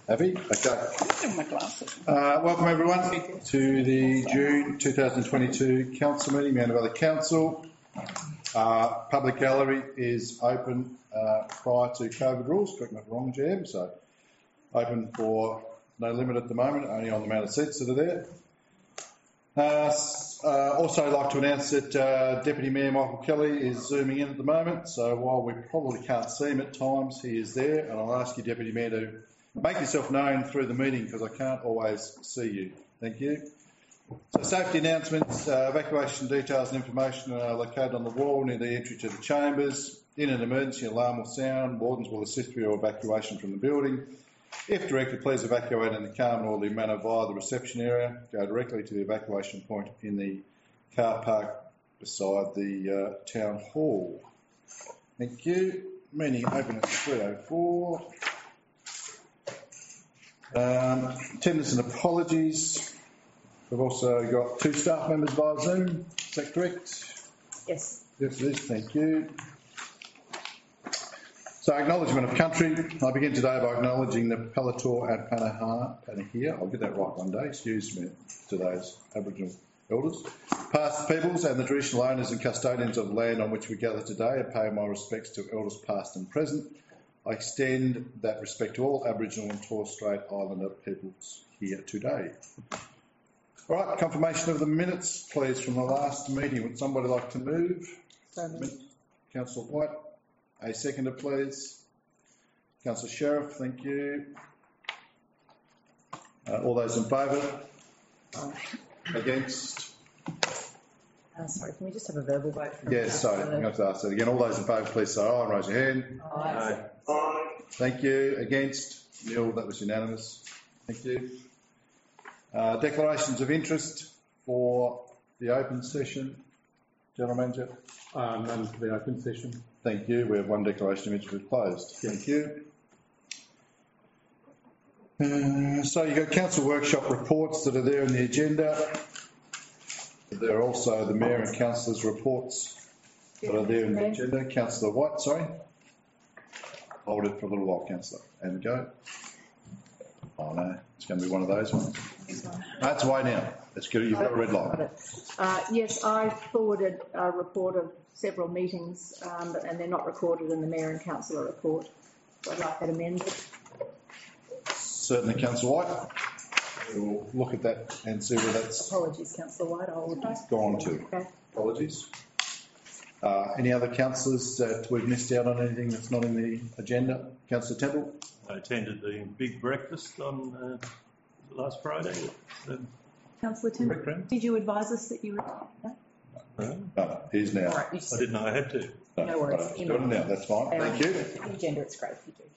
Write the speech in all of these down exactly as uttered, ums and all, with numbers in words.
Avi? Okay. In my glasses. Uh, welcome everyone to the June two thousand twenty-two Council meeting, Manly Valley Council. Uh, public gallery is open uh, prior to COVID rules, correct me if I'm wrong, G M, so open for no limit at the moment, only on the amount of seats that are there. Uh, uh, also like to announce that uh, Deputy Mayor Michael Kelly is zooming in at the moment, so while we probably can't see him at times, he is there, and I'll ask you, Deputy Mayor, to make yourself known through the meeting because I can't always see you. Thank you. So safety announcements, uh, evacuation details and information are located on the wall near the entry to the chambers. In an emergency, alarm will sound. Wardens will assist with your evacuation from the building. If directed, please evacuate in the calm and orderly manner via the reception area. Go directly to the evacuation point in the car park beside the uh, town hall. Thank you. Meeting open at three oh four. Um, attendance and apologies. We've also got two staff members via Zoom. Is that correct? Yes. Yes, it is. Thank you. So, acknowledgement of country. I begin today by acknowledging the Palator and Panaha, Panahia, I'll get that right one day, excuse me, today's Aboriginal elders, past peoples and the traditional owners and custodians of the land on which we gather today. I pay my respects to elders past and present. I extend that respect to all Aboriginal and Torres Strait Islander peoples here today. All right, confirmation of the minutes, please, from the last meeting. Would somebody like to move? Councillor White. A seconder, please. Councillor Sheriff, thank you. Uh, all those in favour? Uh, Against? Uh, sorry, can we just have a verbal vote? Yes, sorry, I'm going to have to ask that again. All those in favour, please say aye and raise your hand. Aye. Aye. Thank you. Against? Nil, that was unanimous. Thank you. Uh, declarations of interest for the open session. General Manager? Uh, none for the open session. Thank you. We have one declaration of interest closed. Thank you. Uh, so you've got council workshop reports that are there in the agenda. There are also the Mayor and Councillors' reports that are there in the agenda. Councillor White, sorry. Hold it for a little while, Councillor. And go. Oh no, it's going to be one of those ones. That's way now. That's good. You've got a red light. Uh, yes, I forwarded a report of several meetings, um, and they're not recorded in the Mayor and Councillor report. So I'd like that amended. Certainly, Councillor White. We'll look at that and see where that's Apologies, Councillor White. I'll gone to. Okay. Apologies. Uh, any other councillors that we've missed out on anything that's not in the agenda? Councillor Temple? I attended the big breakfast on uh, last Friday. Um, Councillor Temple, did you advise us that you were... No? No, no, he's now. Right, I didn't know I had to. No, no worries. Right, got it now, that's fine. Thank you. The agenda, it's great if you do.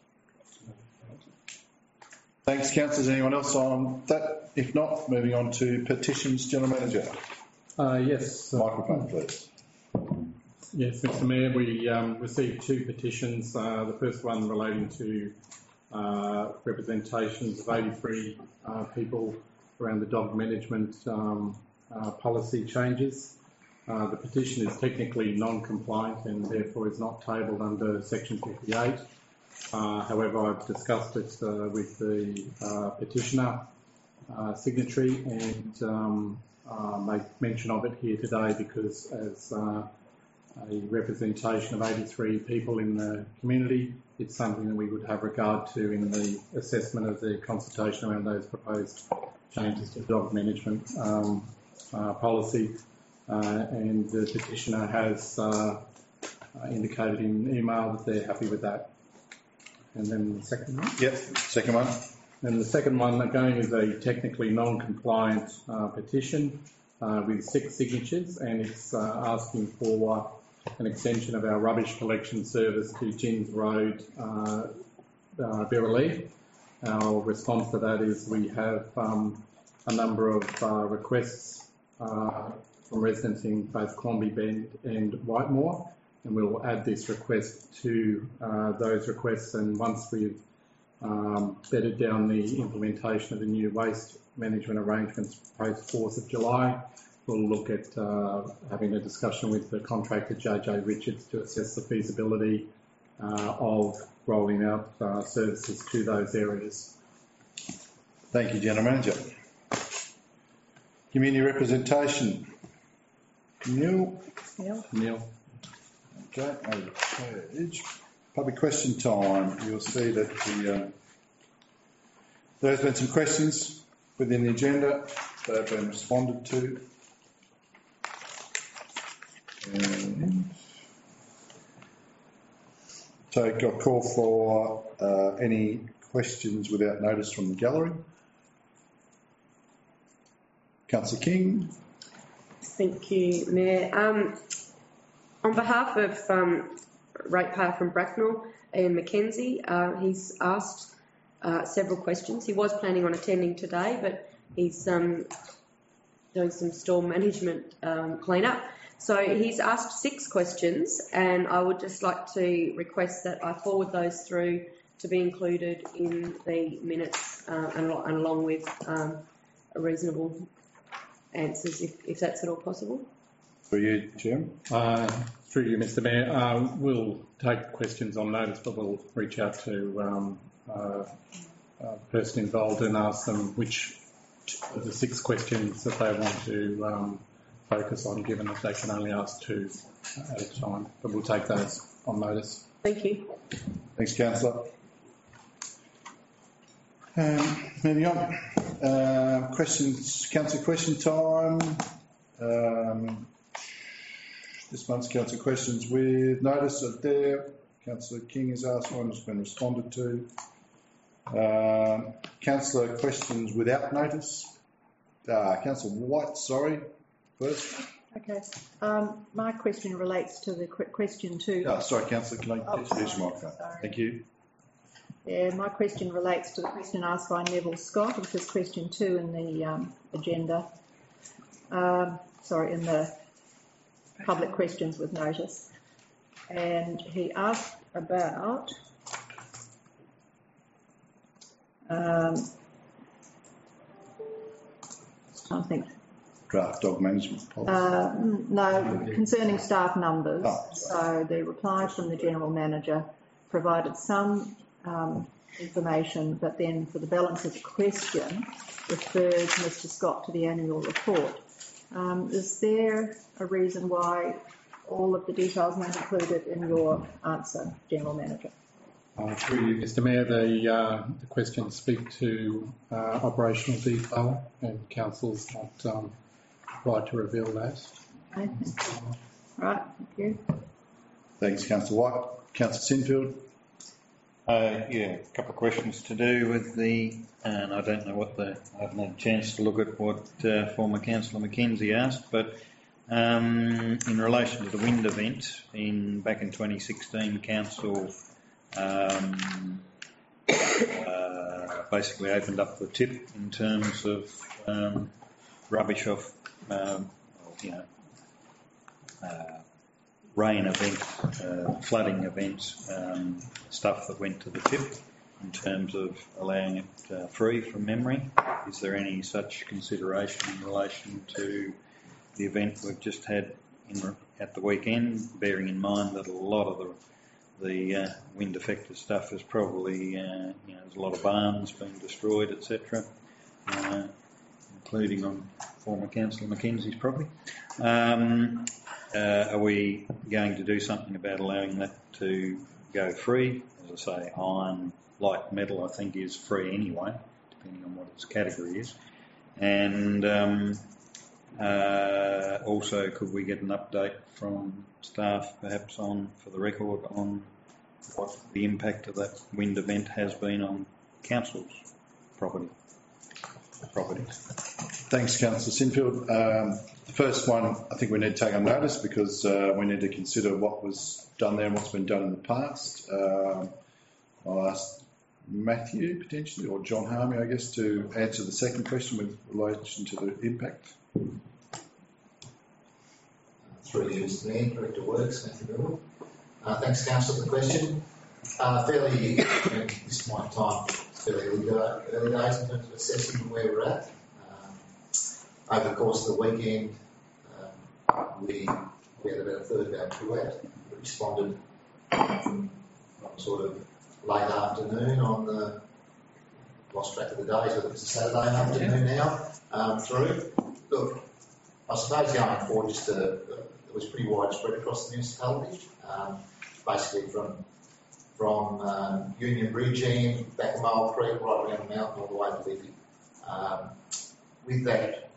Thanks, councillors. Anyone else on that? If not, moving on to petitions. General Manager. Uh, yes. Uh, Microphone, please. Yes, Mister Mayor, we um, received two petitions. Uh, the first one relating to uh, representations of eighty-three uh, people around the dog management um, uh, policy changes. Uh, the petition is technically non-compliant and therefore is not tabled under Section fifty-eight. Uh, however, I've discussed it uh, with the uh, petitioner uh, signatory and um, uh, make mention of it here today because as uh, a representation of eighty-three people in the community, it's something that we would have regard to in the assessment of the consultation around those proposed changes to dog management um, uh, policy. Uh, and the petitioner has uh, uh, indicated in email that they're happy with that. And then the second one? Yep, second one. And the second one, again, is a technically non-compliant uh, petition uh, with six signatures, and it's uh, asking for an extension of our rubbish collection service to Gins Road, uh, uh, Berraleigh. Our response to that is we have um, a number of uh, requests uh, from residents in both Clonby Bend and Whitemore, and we'll add this request to uh, those requests. And once we've um, bedded down the implementation of the new waste management arrangements post fourth of July, we'll look at uh, having a discussion with the contractor J J Richards to assess the feasibility uh, of rolling out uh, services to those areas. Thank you, General Manager. Community representation. Neil. Neil? Neil. Okay, over the page. Public question time. You'll see that the, um, there has been some questions within the agenda that have been responded to. And take a call for uh, any questions without notice from the gallery. Councillor King. Thank you, Mayor. Um, on behalf of um, ratepayer from Bracknell, Ian McKenzie, uh, he's asked uh, several questions. He was planning on attending today, but he's um, doing some storm management um, cleanup. So he's asked six questions, and I would just like to request that I forward those through to be included in the minutes uh, and, and along with um, a reasonable answers, if, if that's at all possible. For you, Chairman. Uh, through you, Mister Mayor, uh, we'll take questions on notice, but we'll reach out to um, uh, uh, person involved and ask them which of the six questions that they want to um, focus on, given that they can only ask two at a time. But we'll take those on notice. Thank you. Thanks, Councillor. Um, moving on. Uh, questions, Councillor question time. Um, this month's Councillor questions with notice are there. Councillor King has asked one, has been responded to. Um, Councillor questions without notice. Uh, Councillor White, sorry, first. Okay. Um, my question relates to the qu- question two. Oh, sorry, Councillor, can I Oh, please use your sorry, microphone? sorry. Thank you. Yeah, my question relates to the question asked by Neville Scott, which is question two in the um, agenda. Um, sorry, in the public questions with notice. And he asked about um, I think Draft dog management policy. uh, no, concerning staff numbers. Oh, so the reply from the General Manager provided some um, information, but then for the balance of the question refers Mister Scott to the annual report. Um, is there a reason why all of the details weren't included in your answer, General Manager? Uh, through you, Mister Mayor, the, uh, the questions speak to uh, operational detail, and Council's not um, right to reveal that. Okay. Right, thank you. Thanks, Councillor White. Councillor Sinfield. Uh, yeah, a couple of questions to do with the, and I don't know what the, I haven't had a chance to look at what uh, former Councillor McKenzie asked, but um, in relation to the wind event in back in twenty sixteen, Council um, uh, basically opened up the tip in terms of um, rubbish off, um, you know, uh, rain event, uh, flooding events, um, stuff that went to the tip in terms of allowing it uh, free from memory. Is there any such consideration in relation to the event we've just had in, at the weekend, bearing in mind that a lot of the the uh, wind affected stuff is probably, uh, you know, there's a lot of barns being destroyed, et cetera, uh, including on former Councillor McKenzie's property. Um, Uh, are we going to do something about allowing that to go free? As I say, iron, light metal, I think, is free anyway, depending on what its category is. And um, uh, also, could we get an update from staff, perhaps on, for the record, on what the impact of that wind event has been on council's property? properties? Thanks, Councillor Sinfield. Um, the first one, I think we need to take on notice because uh, we need to consider what was done there and what's been done in the past. Um, I'll ask Matthew potentially, or John Harmey, I guess, to answer the second question with relation to the impact. Through you, Mister Mayor, Director of Works, Matthew Bill. Uh, thanks, Council, for the question. Uh, fairly, at this point in time, fairly early, early days in terms of assessing where we're at. Um, over the course of the weekend, um, we, we had about a third of our crew out. We responded from, from sort of late afternoon on the lost track of the days, whether it's a Saturday afternoon now, um, through. Look, I suppose going forward, just uh, it was pretty widespread across the municipality, um, basically from from um, Union Bridge end, back to Mole Creek, right around the mountain, all the way to Liffey. Um, with that,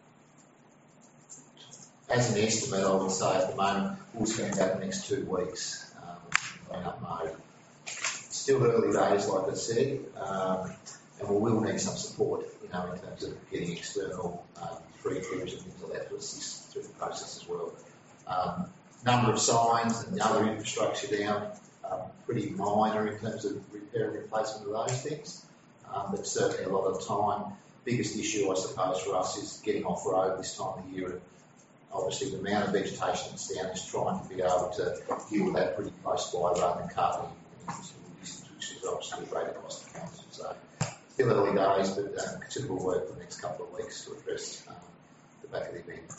as an estimate, I would say at the moment, we'll spend about the next two weeks um, clean up mode. Still early days, like I said, um, and we will need some support, you know, in terms of getting external um, free crews and things like that to assist through the process as well. Um, number of signs and the other infrastructure down, um, pretty minor in terms of repair and replacement of those things, um, but certainly a lot of time. Biggest issue, I suppose, for us is getting off road this time of year. Obviously, the amount of vegetation that's down is trying to be able to deal with that pretty close by rather than carting distance, which is obviously a greater cost to council. So, still early days, but um, considerable work for the next couple of weeks to address um, the back of the event.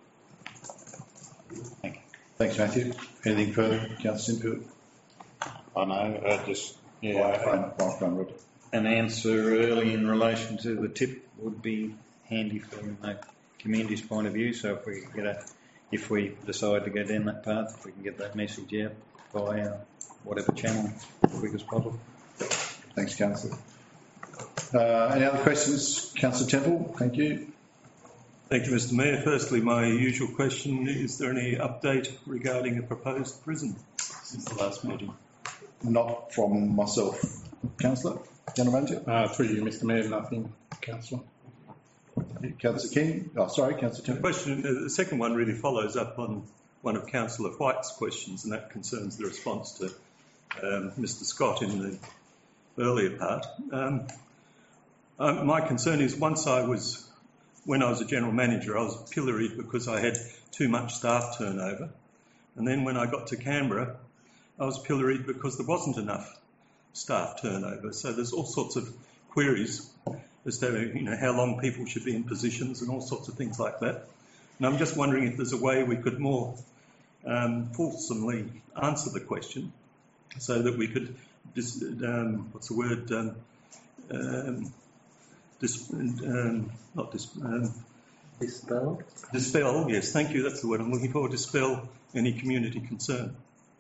Thank you. Thanks, Matthew. Anything further, Councillor Sinfield? I know, I just, yeah, Microphone, microphone, Roger. an answer early in relation to the tip would be handy from the community's point of view. So if we get a, if we decide to go down that path, if we can get that message out by uh, whatever channel as quick as possible. Thanks, Councillor. Uh, any other questions? Councillor Temple, thank you. Thank you, Mister Mayor. Firstly, my usual question, is there any update regarding a proposed prison since the last meeting? Not from myself. Councillor, General Manager. Uh, through you, Mister Mayor, nothing, Councillor. Councillor King. Oh, sorry, Councillor The Temple. question, the second one really follows up on one of Councillor White's questions, and that concerns the response to um, Mister Scott in the earlier part. Um, uh, my concern is once I was, when I was a general manager, I was pilloried because I had too much staff turnover. And then when I got to Canberra, I was pilloried because there wasn't enough staff turnover. So there's all sorts of queries as to, you know, how long people should be in positions and all sorts of things like that. And I'm just wondering if there's a way we could more um, fulsomely answer the question so that we could, dis, um, what's the word, um, um, dis, um, not dis, um, Dispel. dispel, yes, thank you, that's the word I'm looking for, dispel any community concern.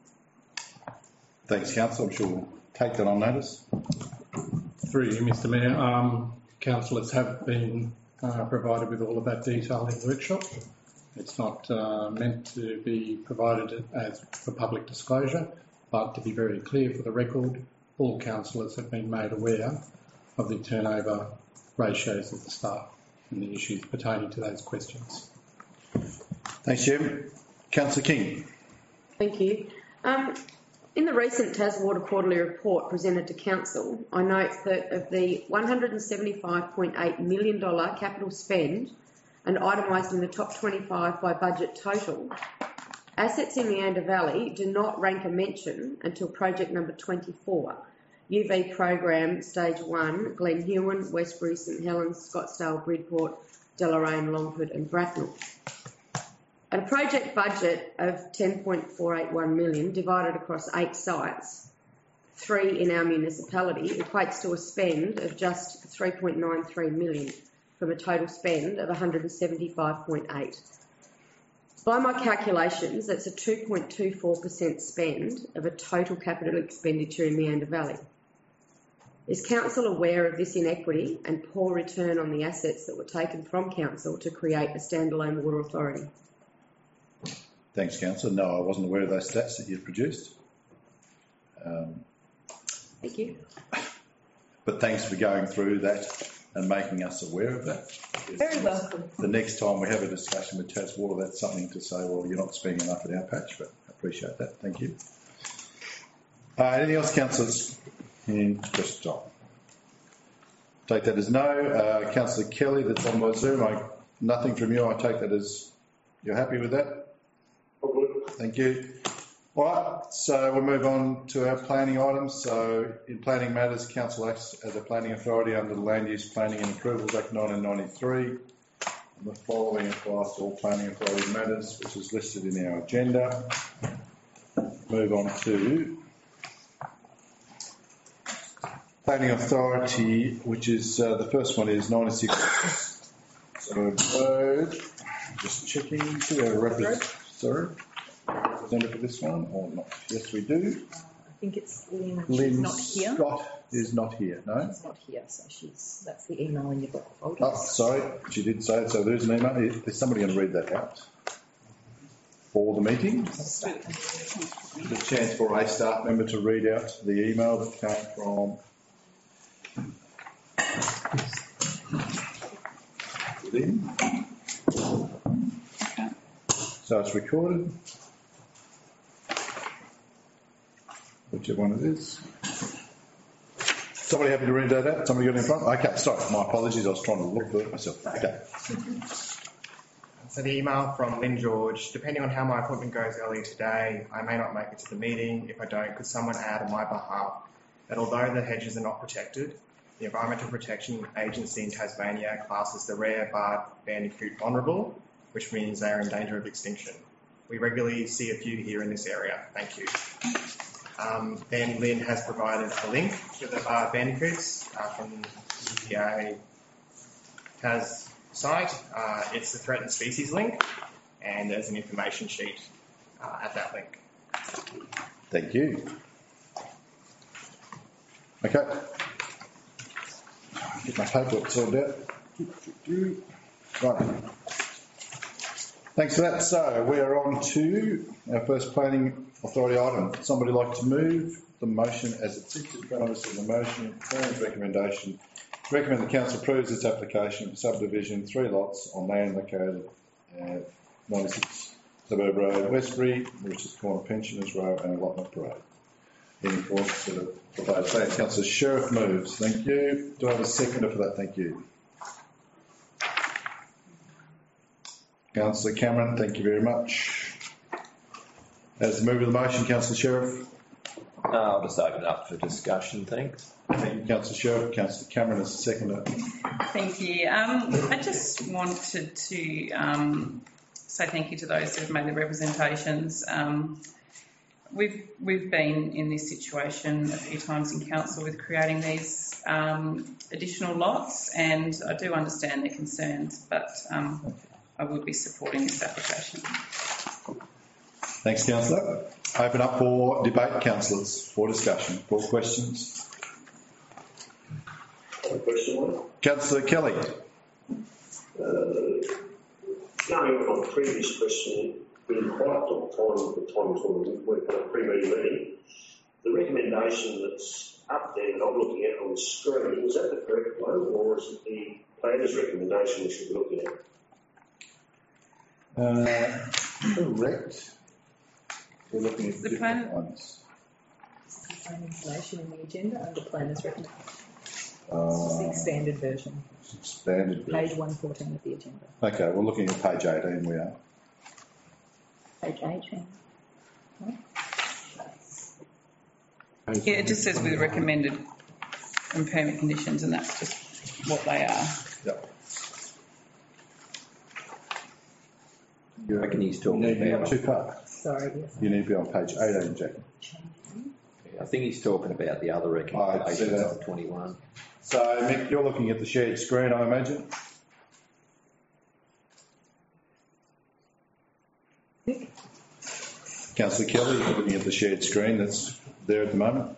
Thanks, Councillor. I'm sure we'll take that on notice. Through you, Mister Mayor, um, councillors have been uh, provided with all of that detail in the workshop. It's not uh, meant to be provided as for public disclosure, but to be very clear for the record, all councillors have been made aware of the turnover ratios of the staff and the issues pertaining to those questions. Thanks, Jim. Councillor King. Thank you. Um, in the recent Taswater Quarterly Report presented to Council, I note that of the one hundred seventy-five point eight million dollars capital spend and itemised in the top twenty-five by budget total, assets in Leander Valley do not rank a mention until project number twenty-four, U V Program Stage one, Glen Huon, Westbury, St Helens, Scottsdale, Bridport, Deloraine, Longford and Bracknell. At a project budget of ten point four eight one million dollars divided across eight sites, three in our municipality, equates to a spend of just three point nine three million dollars from a total spend of one hundred seventy-five point eight. By my calculations, that's a two point two four percent spend of a total capital expenditure in Leander Valley. Is Council aware of this inequity and poor return on the assets that were taken from Council to create a standalone water authority? Thanks, Councillor. No, I wasn't aware of those stats that you've produced. Um, Thank you. but thanks for going through that and making us aware of that. Very welcome. The next time we have a discussion with Taswater, that's something to say, well, you're not spending enough at our patch, but I appreciate that. Thank you. Uh, anything else, councillors? Just stop. Take that as no. Uh, Councillor Kelly, that's on my Zoom. I, nothing from you. I take that as you're happy with that? Thank you. All right, so we'll move on to our planning items. So in planning matters, Council acts as a planning authority under the Land Use Planning and Approvals Act nineteen ninety-three. And the following applies to all planning authority matters, which is listed in our agenda. Move on to Planning Authority, which is, uh, the first one is ninety-six Road. Just checking, do we have a representative, sorry, representative for this one or not? Yes, we do. I think it's Lynn. Lynn She's not here. Scott is not here, no? She's not here, so she's, that's the email in your book folder. Oh, sorry, she did say it, so there's an email. Is somebody going to read that out for the meeting? The chance for a staff member to read out the email that came from Lynn. So it's recorded. Whichever one it is. Somebody happy to read that out? Somebody got it in front? Okay, sorry, my apologies. I was trying to look for it myself. Okay. So the email from Lynn George, depending on how my appointment goes earlier today, I may not make it to the meeting. If I don't, could someone add on my behalf that although the hedges are not protected, the Environmental Protection Agency in Tasmania classes the rare barred bandicoot vulnerable, which means they are in danger of extinction. We regularly see a few here in this area. Thank you. Um, then Lynn has provided a link to the barred bandicoots uh, from the E P A Tas site. Uh, it's the threatened species link, and there's an information sheet uh, at that link. Thank you. Okay. Get my paperwork sorted out. Right. Thanks for that. So we are on to our first planning authority item. Would somebody like to move the motion as it sits in front of us in the motion? Plan's recommendation. Recommend the council approves its application for subdivision three lots on land located at ninety-six Suburb Road, Westbury, which is corner Pensioners Road and Allotment Road. In accordance with the proposed plan. Councillor Sheriff moves. Thank you. Do I have a seconder for that? Thank you. Councillor Cameron, thank you very much. As the mover of the motion, Councillor Sheriff. Uh, I'll just open it up for discussion, thanks. Thank you, Councillor Sheriff. Councillor Cameron as the seconder. Thank you. Um, I just wanted to um, say thank you to those who have made the representations. Um, we've we've been in this situation a few times in council with creating these um, additional lots, and I do understand their concerns, but um, I would be supporting this application. Thanks, Councillor. Open up for debate, councillors, for discussion, for questions. Question. Councillor Kelly. Uh, going on the previous question, we didn't quite have time the time to work on a pre-meeting meeting. The recommendation that's up there that I'm looking at on the screen, is that the correct one, or is it the planner's recommendation we should be looking at? Uh, correct. We're looking at The different plan- ones. Same information in the agenda under planners recommendation. Uh, This is the expanded version, expanded version. page one fourteen of the agenda. Okay, we're looking at page eighteen, we are. Page eighteen. Yeah, it just says with recommended and permit conditions, and that's just what they are. Yep. I reckon he's You talking need to be on about. too far. Sorry, yes. You need to be on page eighteen, Jack. I think he's talking about the other I see recommendations that. on twenty-one. So, Mick, you're looking at the shared screen, I imagine? Councillor Kelly, you're looking at the shared screen that's there at the moment?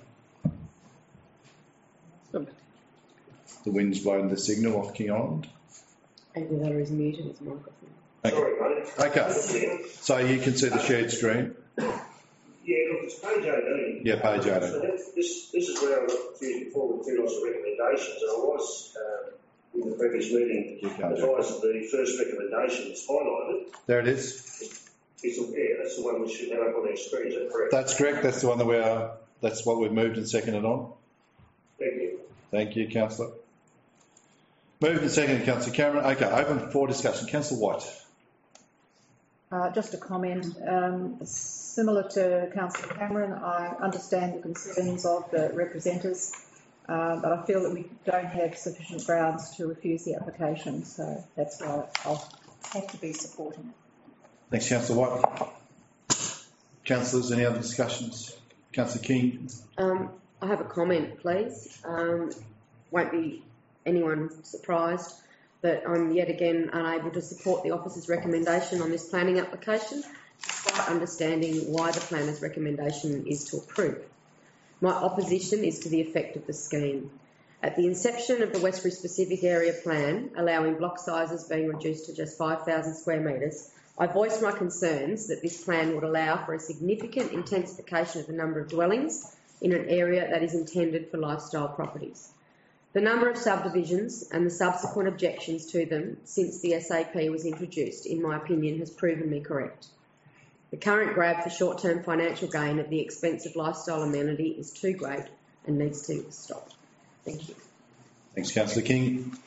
The wind's blown the signal off King Island. Andrew Hutter is muted his microphone. Okay. Sorry, mate. Okay. So you can see the shared screen? Yeah, look, it's page eighteen. Yeah, page So eighteen. that's, this, this is where I got confused before with two lots of recommendations, and I was, um, in the previous meeting, You can't do advised that the first recommendation is highlighted. There it is. It's, yeah, that's the one we should have up on our screen, is that correct? That's correct. That's the one that we are, that's what we've moved and seconded on. Thank you. Thank you, Councillor. Moved and seconded, Councillor Cameron. Okay, open for discussion. Councillor White. Uh, just a comment, um, similar to Councillor Cameron, I understand the concerns of the representatives, uh, but I feel that we don't have sufficient grounds to refuse the application, so that's why I'll have to be supporting it. Thanks, Councillor White. Councillors, any other discussions? Councillor King. Um, I have a comment, please. Um, won't be anyone surprised that I'm yet again unable to support the officer's recommendation on this planning application, despite understanding why the planner's recommendation is to approve. My opposition is to the effect of the scheme. At the inception of the Westbury Specific Area Plan, allowing block sizes being reduced to just five thousand square metres, I voiced my concerns that this plan would allow for a significant intensification of the number of dwellings in an area that is intended for lifestyle properties. The number of subdivisions and the subsequent objections to them since the S A P was introduced, in my opinion, has proven me correct. The current grab for short-term financial gain at the expense of lifestyle amenity is too great and needs to stop. Thank you. Thanks, Councillor King.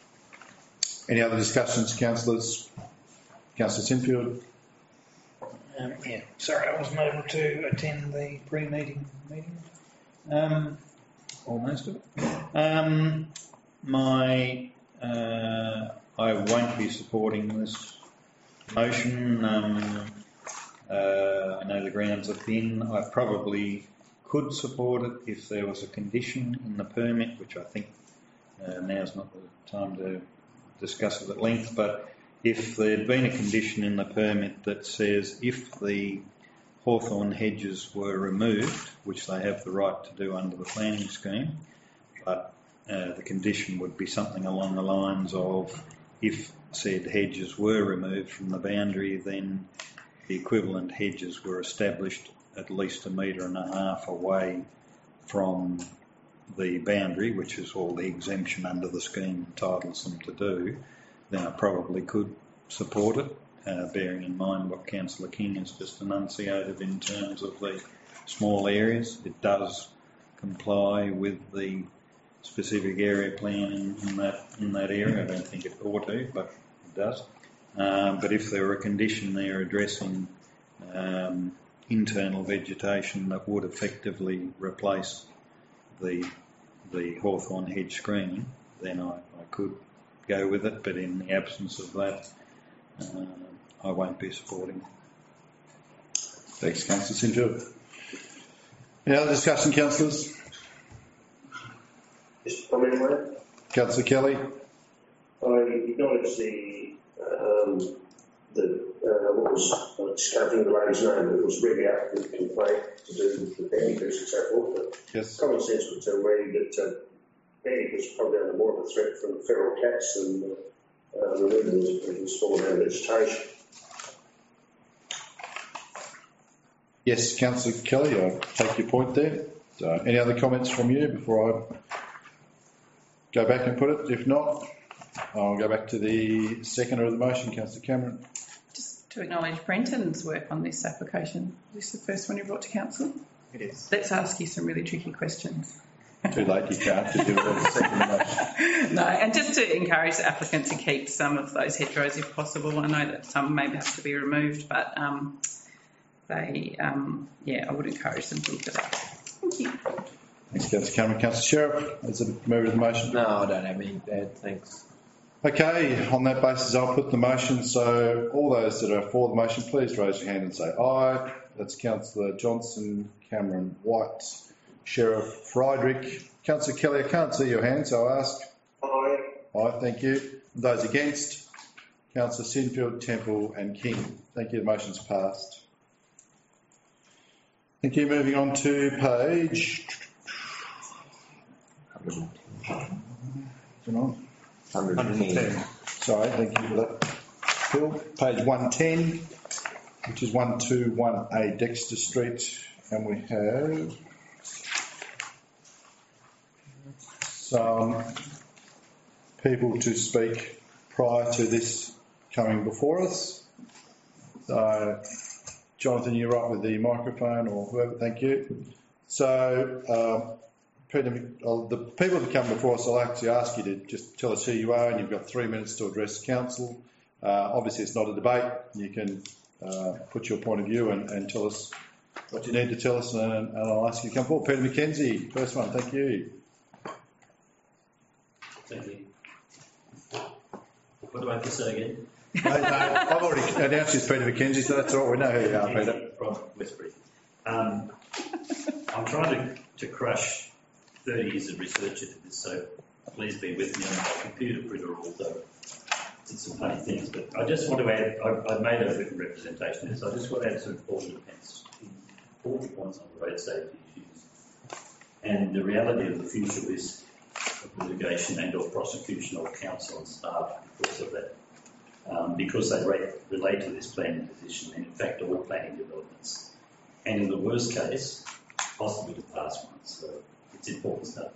Any other discussions, councillors? Councillor Sinfield. Um, yeah, sorry, I wasn't able to attend the pre-meeting meeting. Um, almost of it. Um, my, uh, I won't be supporting this motion. Um, uh, I know the grounds are thin. I probably could support it if there was a condition in the permit, which I think uh, now's not the time to discuss it at length, but if there'd been a condition in the permit that says if the hawthorn hedges were removed, which they have the right to do under the planning scheme, but uh, the condition would be something along the lines of if said hedges were removed from the boundary, then the equivalent hedges were established at least a metre and a half away from the boundary, which is all the exemption under the scheme entitles them to do, then I probably could support it, uh, bearing in mind what Councillor King has just enunciated in terms of the small areas. It does comply with the specific area plan in, in that in that area. I don't think it ought to, but it does. Um, but if there were a condition there addressing um, internal vegetation that would effectively replace the the hawthorn hedge screening, then I, I could go with it, but in the absence of that, uh, I won't be supporting. Thanks, Councillor Sinfield. Any other discussion, councillors? Just comment, mate. Councillor Kelly. I acknowledge the um, the uh, what was I just can't think of the lady's name, but it was really out with the complaint to do with the bandicoots and so forth. But yes. Common sense would tell me that uh, bandicoots are probably under more of a threat from feral cats than uh, uh, removal of small amount of vegetation. Yes, Councillor Kelly, I take your point there. So, any other comments from you before I go back and put it? If not, I'll go back to the seconder of the motion, Councillor Cameron. Just to acknowledge Brenton's work on this application. Is this the first one you brought to council? It is. Let's ask you some really tricky questions. Too late, you can't to do it on the second motion. No, and just to encourage the applicant to keep some of those hedgerows if possible. I know that some maybe have to be removed, but um, they, um, yeah, I would encourage them to look at that. Thank you. Thanks, Councillor Cameron. Councillor Sheriff, as a member of the motion. No, I don't have any bad thanks. Okay, on that basis, I'll put the motion. So all those that are for the motion, please raise your hand and say aye. That's Councillor Johnson, Cameron, White, Sheriff Friedrich. Councillor Kelly, I can't see your hand, so I ask. Aye. Aye, thank you. Those against? Councillor Sinfield, Temple and King. Thank you, the motion's passed. Thank you. Moving on to page... one hundred ten. Sorry, thank you for that, Phil. Page one ten, which is one two one A Dexter Street, and we have some people to speak prior to this coming before us. So, Jonathan, you're right with the microphone, or whoever, thank you. So, um, Peter, the people that come before us, I'll actually ask you to just tell us who you are, and you've got three minutes to address council. Uh, obviously, it's not a debate. You can uh, put your point of view and, and tell us what you need to tell us, and, and I'll ask you to come forward. Peter McKenzie, first one. Thank you. Thank you. What do I have to say again? no, no, I've already announced you as Peter McKenzie, so that's all right. We know who you are, Peter. From Westbury. Um, I'm trying to to crush thirty years of research into this, so please be with me on my computer printer, although did some funny things. But I just want to add, I've, I've made a written representation of this, I just want to add some important points, important points on the road safety issues and the reality of the future risk of litigation and or prosecution of counsel and staff because of that. Um, because they re- relate to this planning position and in fact all planning developments. And in the worst case, possibly the past ones. So it's important stuff.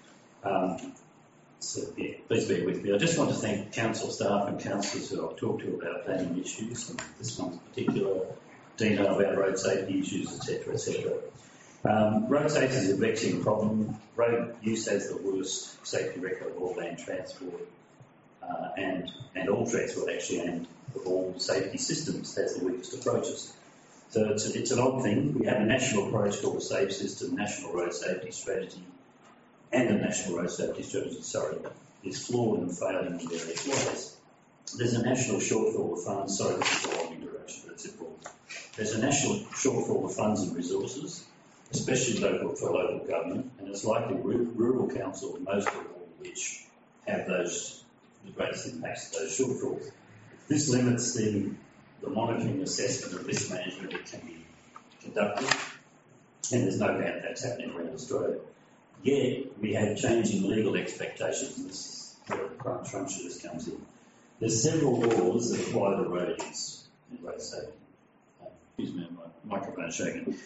Um, so yeah, please bear with me. I just want to thank council staff and councillors who I've talked to about planning issues, and this one's in particular, detail about road safety issues, et cetera, et cetera. Um, road safety is a vexing problem. Road use has the worst safety record of all land transport. Uh, and, and all transport actually, and of all safety systems, has the weakest approaches. So it's, a, it's an odd thing. We have a national approach called the SAFE system, National Road Safety Strategy, and the National Road Safety Strategy, sorry, is flawed and failing in various ways. There's a national shortfall of funds, sorry, this is the wrong direction, but it's important. There's a national shortfall of funds and resources, especially local for local government, and it's likely rural council, most of all which have those the greatest impacts of those shortfalls. This limits the, the monitoring, assessment and risk management that can be conducted, and there's no doubt that's happening around Australia. Yet, we have changing legal expectations, and this is where the crunch of this comes in. There's several laws that apply to road use and road safety. Uh, excuse me, my microphone shaking.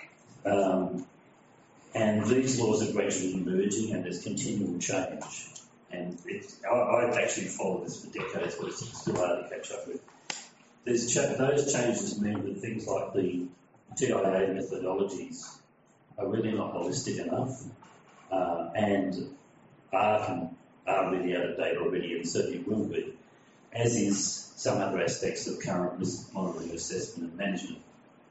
Um, and these laws are gradually emerging, and there's continual change. And it, I, I've actually followed this for decades, but it's still hard to catch up with. There's cha- those changes mean that things like the T I A methodologies are really not holistic enough, uh, and are, are really out of date already, and certainly will be, as is some other aspects of current risk monitoring, assessment and management.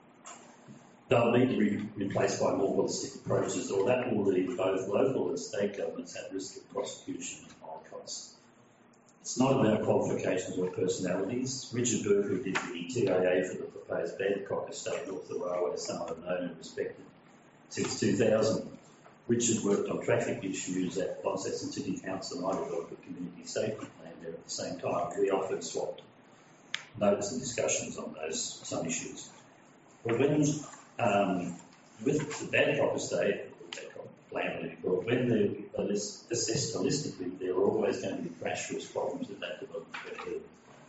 They'll need to be replaced by more holistic approaches, or that will leave both local and state governments at risk of prosecution and high costs. It's not about qualifications or personalities. Richard Burke, who did the T I A for the proposed Babcock estate north of the railway, is someone I've known and respected since two thousand. Richard worked on traffic issues at Launceston City Council, and I developed a community safety plan there at the same time. We often swapped notes and discussions on those some issues. But when Um, with the Babcock estate, Babcock plan, when they're assessed holistically, there are always going to be crash risk problems in that development.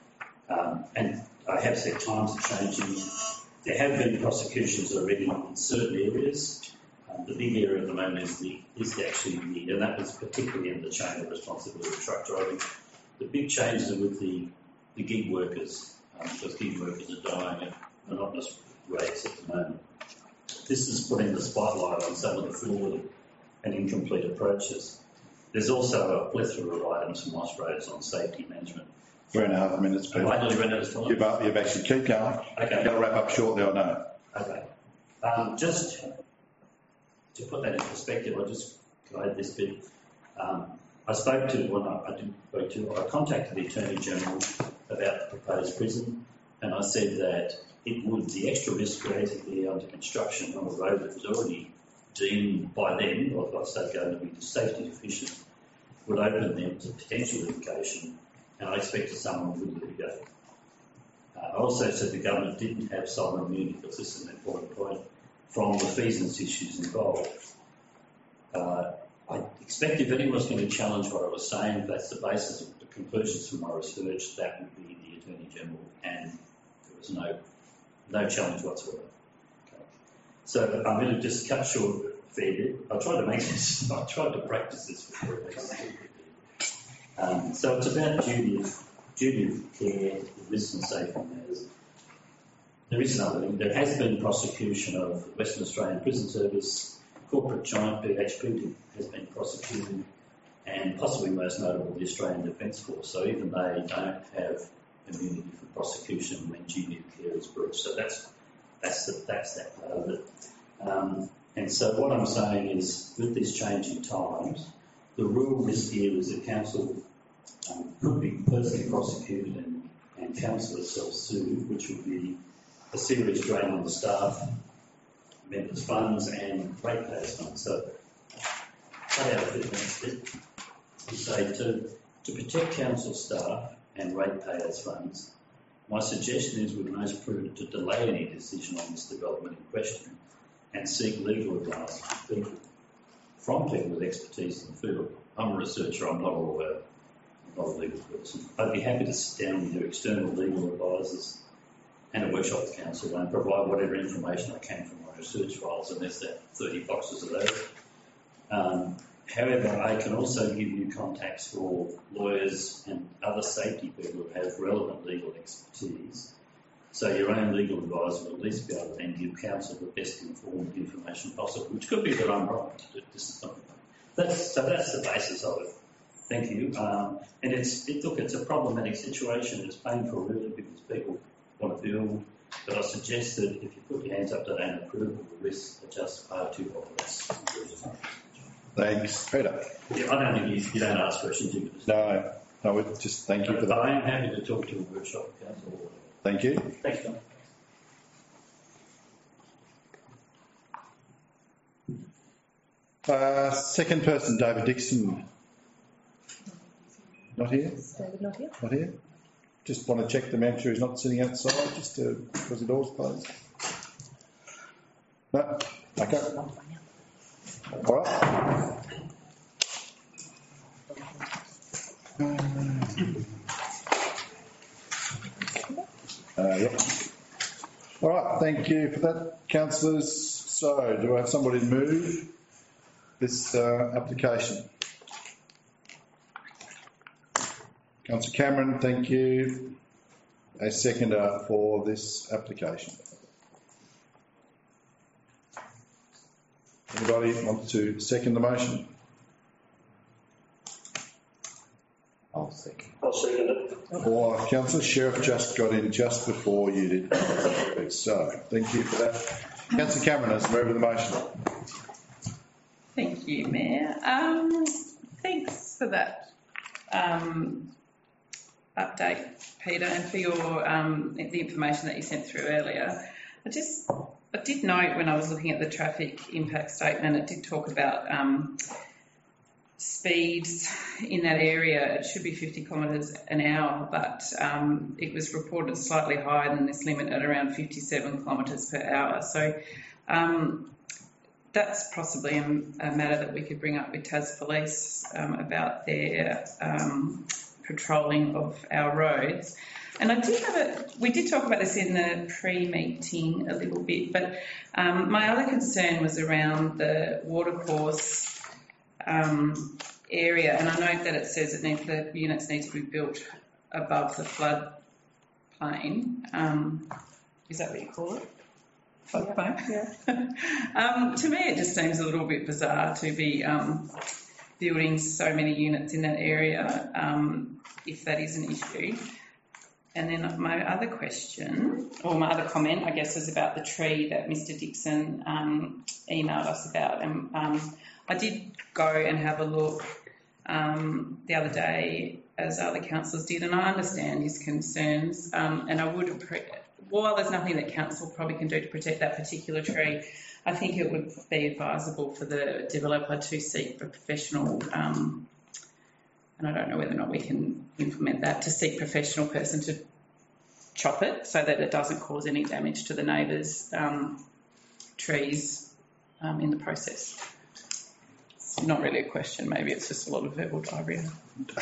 Um, and I have said times are changing. There have been prosecutions already in certain areas. Um, the big area at the moment is the is actually the, and that was particularly in the chain of responsibility of truck driving. The big changes are with the, the gig workers, um, because gig workers are dying at monotonous rates at the moment. This is putting the spotlight on some of the flawed and incomplete approaches. There's also a plethora of items from Austroads on safety management. Three and a half minutes, Peter. I nearly ran out of time. You've, uh, you've actually keep going. Okay. You've got to wrap up shortly, I know. Okay. Um, just to put that in perspective, I just can I add this bit. Um, I spoke to, well, no, I didn't spoke to, I contacted the Attorney General about the proposed prison, and I said that it would, the extra risk created there under construction on a road that was already deemed by them, or by state government, to be safety deficient, would open them to potential litigation, and I expected someone would litigate. Uh, I also said the government didn't have sovereign immunity, because this is an important point, from the feasance issues involved. Uh, I expect if anyone was going to challenge what I was saying, if that's the basis of the conclusions from my research, that would be the Attorney General, and there was no no challenge whatsoever. Okay. So I'm going to just cut short a fair bit. I tried to make this, I tried to practice this before it makes sense. Um, so it's about duty of, duty of care, risk and safety matters. There is another thing. There has been prosecution of the Western Australian Prison Service. Corporate giant P H P has been prosecuted, and possibly most notable the Australian Defence Force. So even they don't have immunity for prosecution when duty of care is breached. So that's that's the, that's that part of it. Um, and so what I'm saying is, with these changing times, the real risk here is that council um, could be personally prosecuted and, and council itself sued, which would be a serious drain on the staff, members' funds and ratepayers' funds. So, cut out a bit next bit. You say to, to protect council staff and ratepayers' funds, my suggestion is we're most prudent to delay any decision on this development in question and seek legal advice from people, from people with expertise in the field. I'm a researcher, I'm not a lawyer, I'm not a legal person. I'd be happy to sit down with your external legal advisors and a workshop with council and provide whatever information I can from my research files, and there's that thirty boxes of those. Um, however, I can also give you contacts for lawyers and other safety people who have relevant legal expertise. So your own legal advisor will at least be able to then give council the best informed information possible, which could be that I'm wrong. This is not, that's, so that's the basis of it. Thank you. Um, and it's, it, look, it's a problematic situation. It's painful really because people want to build, but I suggest that if you put your hands up to that and approval, the risks are just far too obvious. Thanks, Peter. Yeah, I don't think you, you don't ask questions. You just No, no, we just thank you for But I that. am happy to talk to a workshop with council. Thank you. Thanks, John. Uh, second person, David Dixon. Not here? David not here? Not here? Just want to check the manager is not sitting outside, just to, because the door's closed. No? Okay. All right. Uh, yep. All right, thank you for that, councillors. So, do I have somebody to move this uh, application? Councillor Cameron, thank you. A seconder for this application. Anybody want to second the motion? I'll second. I'll second it. Or Councillor Sheriff just got in just before you did. So, thank you for that. Councillor Cameron has moved the motion. Thank you, Mayor. Um, thanks for that um, update, Peter, and for your um, the information that you sent through earlier. I just I did note when I was looking at the traffic impact statement, it did talk about um, speeds in that area. It should be fifty kilometres an hour, but um, it was reported slightly higher than this limit at around fifty-seven kilometres per hour. So um, that's possibly a, a matter that we could bring up with Tas Police um, about their um, patrolling of our roads. And I did have a, we did talk about this in the pre-meeting a little bit, but um, my other concern was around the watercourse um, area, and I note that it says it needs, the units need to be built above the flood plain. Um, is that what you call it? Floodplain? Yeah. um, to me, it just seems a little bit bizarre to be um, building so many units in that area, um, if that is an issue. And then my other question, or my other comment, I guess, is about the tree that Mister Dixon um, emailed us about. And um, I did go and have a look um, the other day, as other councillors did, and I understand his concerns. Um, and I would, while there's nothing that council probably can do to protect that particular tree, I think it would be advisable for the developer to seek a professional, um, and I don't know whether or not we can implement that, to seek professional person to chop it so that it doesn't cause any damage to the neighbours' um, trees um, in the process. It's not really a question, maybe it's just a lot of verbal diarrhoea.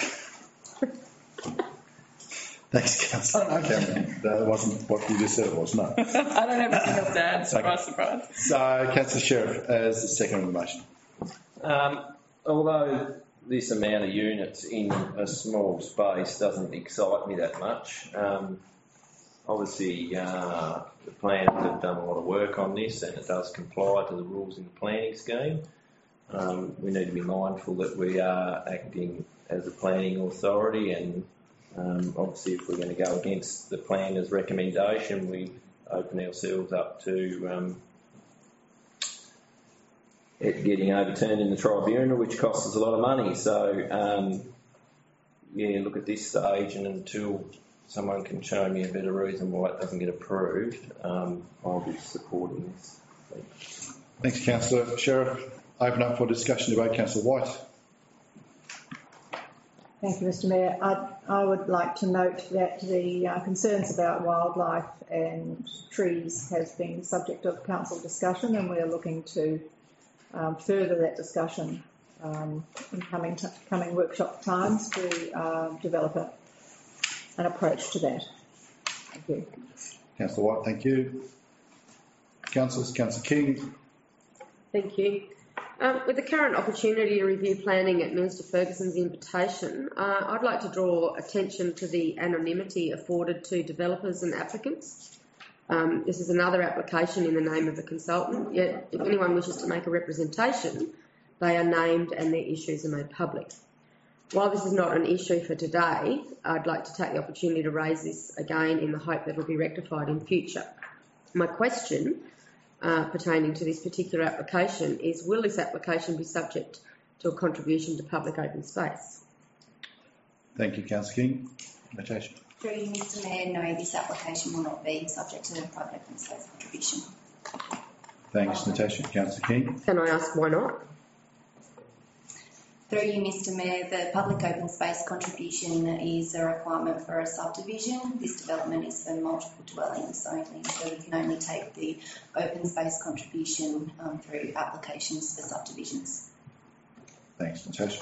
Thanks, Councillor Cameron. That wasn't what you just said it was, no. I don't have anything else to add, surprise, surprise. So, Councillor Sheriff, as the second on the motion. Um, although this amount of units in a small space doesn't excite me that much, um, obviously uh, the planners have done a lot of work on this and it does comply to the rules in the planning scheme. Um, we need to be mindful that we are acting as a planning authority, and um, obviously if we're going to go against the planner's recommendation, we open ourselves up to um, it getting overturned in the tribunal, which costs us a lot of money. So, um, yeah, look, at this stage, and until someone can show me a better reason why it doesn't get approved, um, I'll be supporting this. Thanks, Councillor. Sheriff, open up for discussion debate. Councillor White. Thank you, Mr Mayor. I, I would like to note that the uh, concerns about wildlife and trees has been subject of council discussion, and we're looking to um, further that discussion um, in coming, t- coming workshop times to uh, develop a, an approach to that. Thank you. Councillor White, thank you. Councillors, Councillor King. Thank you. Um, with the current opportunity to review planning at Minister Ferguson's invitation, uh, I'd like to draw attention to the anonymity afforded to developers and applicants. Um, this is another application in the name of the consultant, yet if anyone wishes to make a representation, they are named and their issues are made public. While this is not an issue for today, I'd like to take the opportunity to raise this again in the hope that it will be rectified in future. My question Uh, pertaining to this particular application is, will this application be subject to a contribution to public open space? Thank you, Councillor King. Natasha. Through you, Mr Mayor, no, this application will not be subject to the public open space contribution. Thanks, Natasha. Councillor King. Can I ask why not? Through you, Mr Mayor, the public open space contribution is a requirement for a subdivision. This development is for multiple dwellings only, so we can only take the open space contribution um, through applications for subdivisions. Thanks, Natasha.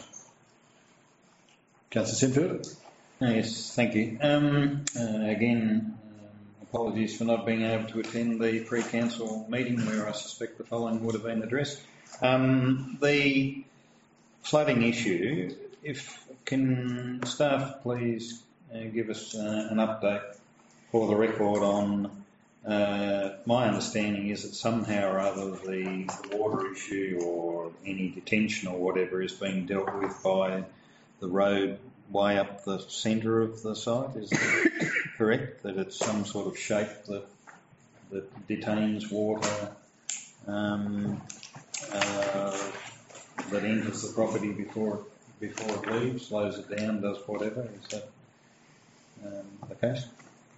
Councillor Sinfield. Yes, thank you. Um, uh, again, um, apologies for not being able to attend the pre-council meeting where I suspect the following would have been addressed. Um, the flooding issue, if can staff please uh, give us uh, an update for the record on, uh, my understanding is that somehow or other the water issue or any detention or whatever is being dealt with by the road way up the centre of the site. Is that correct? That it's some sort of shape that, that detains water um, uh, that enters the property before before it leaves, slows it down, does whatever. Is that um, the case?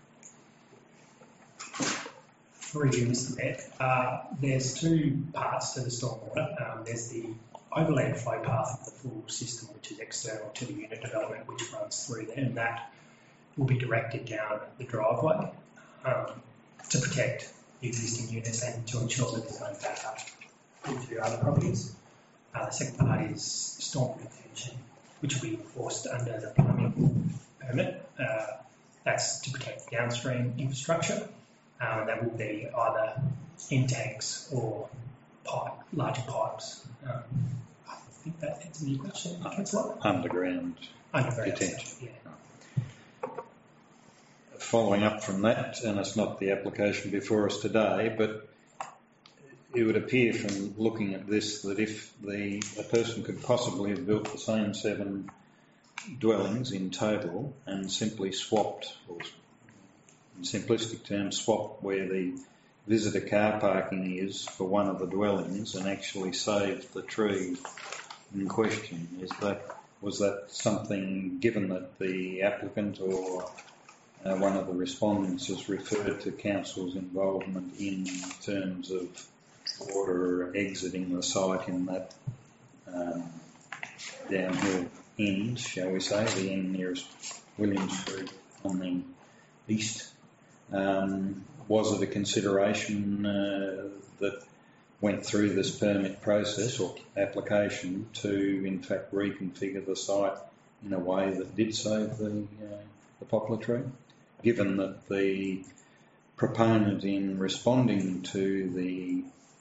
Through you, Mr Mayor. Uh, there's two parts to the stormwater. Um, there's the overland flow path of the full system, which is external to the unit development, which runs through there, and that will be directed down the driveway um, to protect the existing units and to ensure that there's no backup into other properties. Uh, the second part is storm retention, which will be enforced under the plumbing permit. Uh, that's to protect the downstream infrastructure. Um, that will be either in tanks or pipe, larger pipes. Um, I think that answers your question, Councillor. Underground, Underground detention. Yeah. Following up from that, and it's not the application before us today, but it would appear from looking at this that if the a person could possibly have built the same seven dwellings in total and simply swapped, or in simplistic terms, swapped where the visitor car parking is for one of the dwellings and actually saved the tree in question, is that was that something, given that the applicant or uh, one of the respondents has referred to council's involvement in terms of water exiting the site in that um, downhill end, shall we say, the end nearest William Street on the east. Um, was it a consideration uh, that went through this permit process or application to, in fact, reconfigure the site in a way that did save the, uh, the poplar tree, given that the proponent in responding to the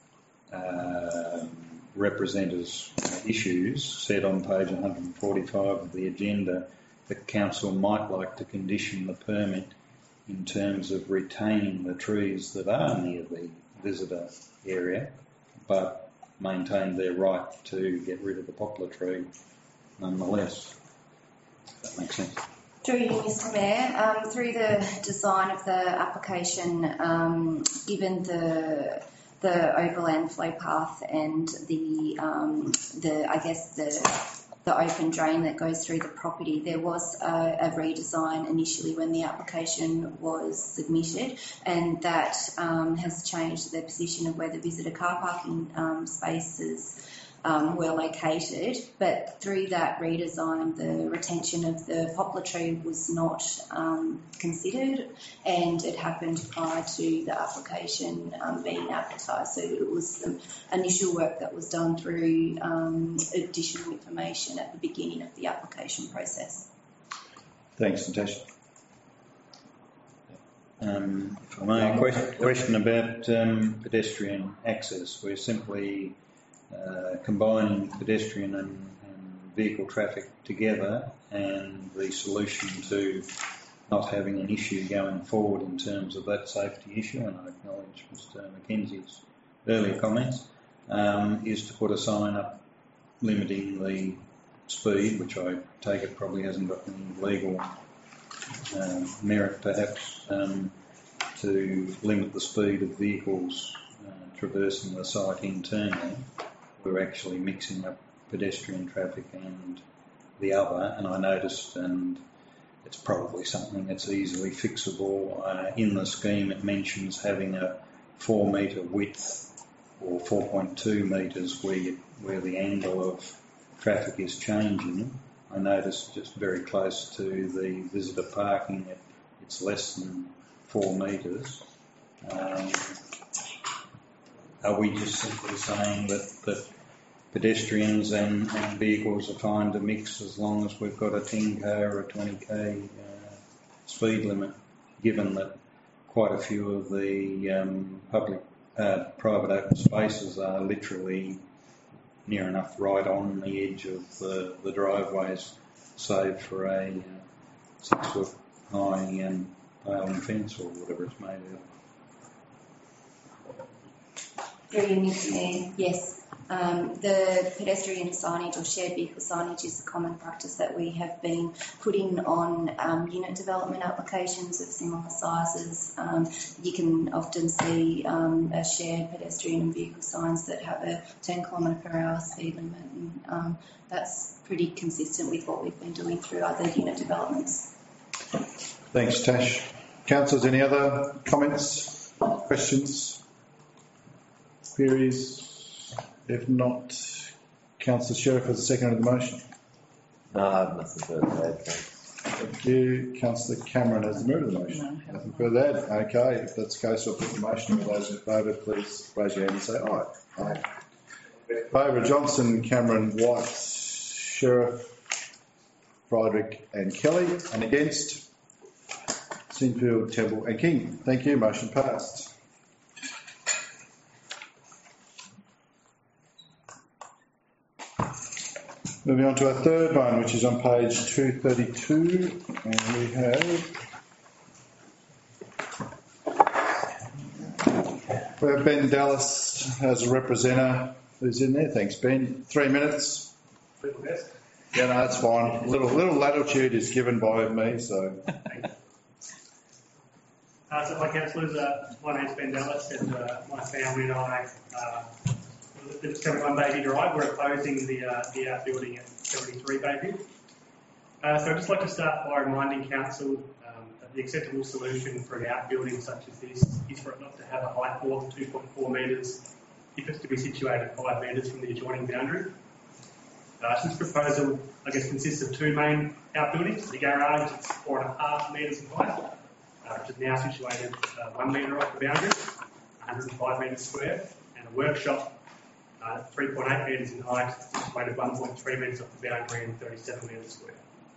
uh, representatives' issues said on page one hundred forty-five of the agenda that council might like to condition the permit in terms of retaining the trees that are near the visitor area, but maintain their right to get rid of the poplar tree nonetheless. If that makes sense. Through you, Mr Mayor, um, through the design of the application, um, given the the overland flow path and the um, the I guess the the open drain that goes through the property. There was a, a redesign initially when the application was submitted, and that um, has changed the position of where the visitor car parking um, spaces Um, were located, but through that redesign, the retention of the poplar tree was not um, considered, and it happened prior to the application um, being advertised. So it was some initial work that was done through um, additional information at the beginning of the application process. Thanks, Natasha. Um, if I may, a question, question about um, pedestrian access. We're simply Uh, combining pedestrian and, and vehicle traffic together, and the solution to not having an issue going forward in terms of that safety issue, and I acknowledge Mister Mackenzie's earlier comments, um, is to put a sign up limiting the speed, which I take it probably hasn't got any legal um, merit perhaps, um, to limit the speed of vehicles uh, traversing the site internally. We're actually mixing up pedestrian traffic and the other, and I noticed, and it's probably something that's easily fixable. Uh, in the scheme, it mentions having a four metre width or four point two metres where you, where the angle of traffic is changing. I noticed just very close to the visitor parking, it, it's less than four metres. Um, are we just simply saying that, that pedestrians and, and vehicles are fine to mix as long as we've got a ten k or a twenty k uh, speed limit, given that quite a few of the um, public, uh, private open spaces are literally near enough right on the edge of the, the driveways, save for a uh, six foot high um, paling fence or whatever it's made of. Through you, Mister Mayor, yes. Um, the pedestrian signage or shared vehicle signage is a common practice that we have been putting on um, unit development applications of similar sizes. Um, you can often see um, a shared pedestrian and vehicle signs that have a ten kilometre per hour speed limit, and um, that's pretty consistent with what we've been doing through other unit developments. Thanks, Tash. Councillors, any other comments, questions, queries? If not, Councillor Sheriff has a second of the motion. No, I have nothing further to add, thanks. Thank you. Councillor Cameron has the move of the motion. No, nothing further to add. Okay, if that's the case, I'll put the motion. All those in favour, please raise your hand and say aye. Aye. In favour, Johnson, Cameron, White, Sheriff, Broderick and Kelly. And against, Sinfield, Temple and King. Thank you. Motion passed. Moving on to our third one, which is on page two thirty-two, and we have, we have Ben Dallas as a representative who's in there. Thanks, Ben. Three minutes. Yeah, no, that's fine. Little little latitude is given by me, so. Uh, so, hi, councillors. Uh, my name's Ben Dallas, and uh, my family and I uh, live at seventy-one Bayview Drive. We're opposing the uh, the outbuilding at seventy-three Bayview. Uh, so I'd just like to start by reminding council um, that the acceptable solution for an outbuilding such as this is for it not to have a height more than two point four metres if it's to be situated five metres from the adjoining boundary. Uh, so this proposal, I guess, consists of two main outbuildings. The garage is four and a half metres in height, uh, which is now situated uh, one metre off the boundary, one hundred five metres square, and a workshop uh, three point eight metres in height, situated one point three metres off the boundary and thirty-seven metres square.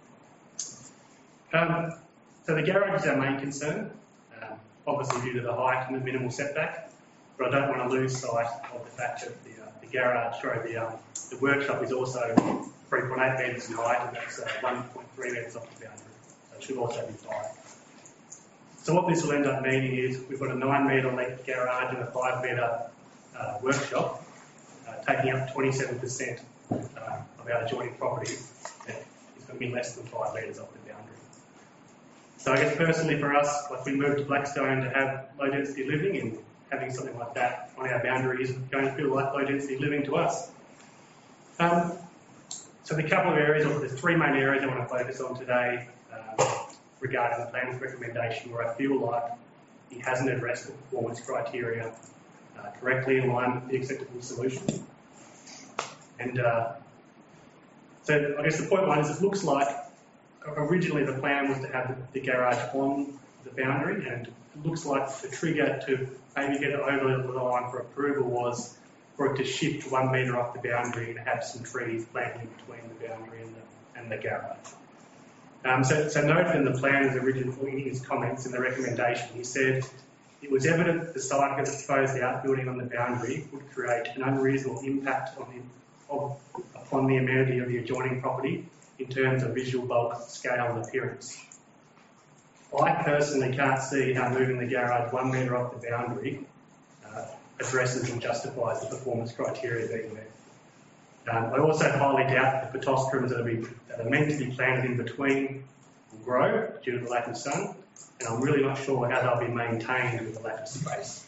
Um, so the garage is our main concern, um, obviously due to the height and the minimal setback, but I don't want to lose sight of the fact that the, uh, the garage, sorry, the, um, the workshop is also three point eight metres in height, and that's uh, one point three metres off the boundary, so it should also be five. So what this will end up meaning is we've got a nine metre length garage and a five metre uh, workshop, uh, taking up twenty-seven percent uh, of our adjoining property. It's going to be less than five metres off the boundary. So I guess personally for us, like we moved to Blackstone to have low density living, and having something like that on our boundary is going to feel like low density living to us. Um, so the couple of areas, or the three main areas I want to focus on today um, regarding the plan's recommendation, where I feel like he hasn't addressed the performance criteria uh, correctly in line with the acceptable solution. And uh, so I guess the point one is it looks like originally the plan was to have the, the garage on the boundary, and it looks like the trigger to maybe get it over the line for approval was for it to shift one metre off the boundary and have some trees planted in between the boundary and the, and the garage. Um, so, so noted in the plan's original, in his comments in the recommendation, he said it was evident that the site of the proposed outbuilding on the boundary would create an unreasonable impact on the, of, upon the amenity of the adjoining property in terms of visual bulk, scale and appearance. I personally can't see how moving the garage one metre off the boundary uh, addresses and justifies the performance criteria being met. Um, I also highly doubt the pitostrums that are, be, that are meant to be planted in between will grow due to the lack of sun, and I'm really not sure how they'll be maintained with the lack of space.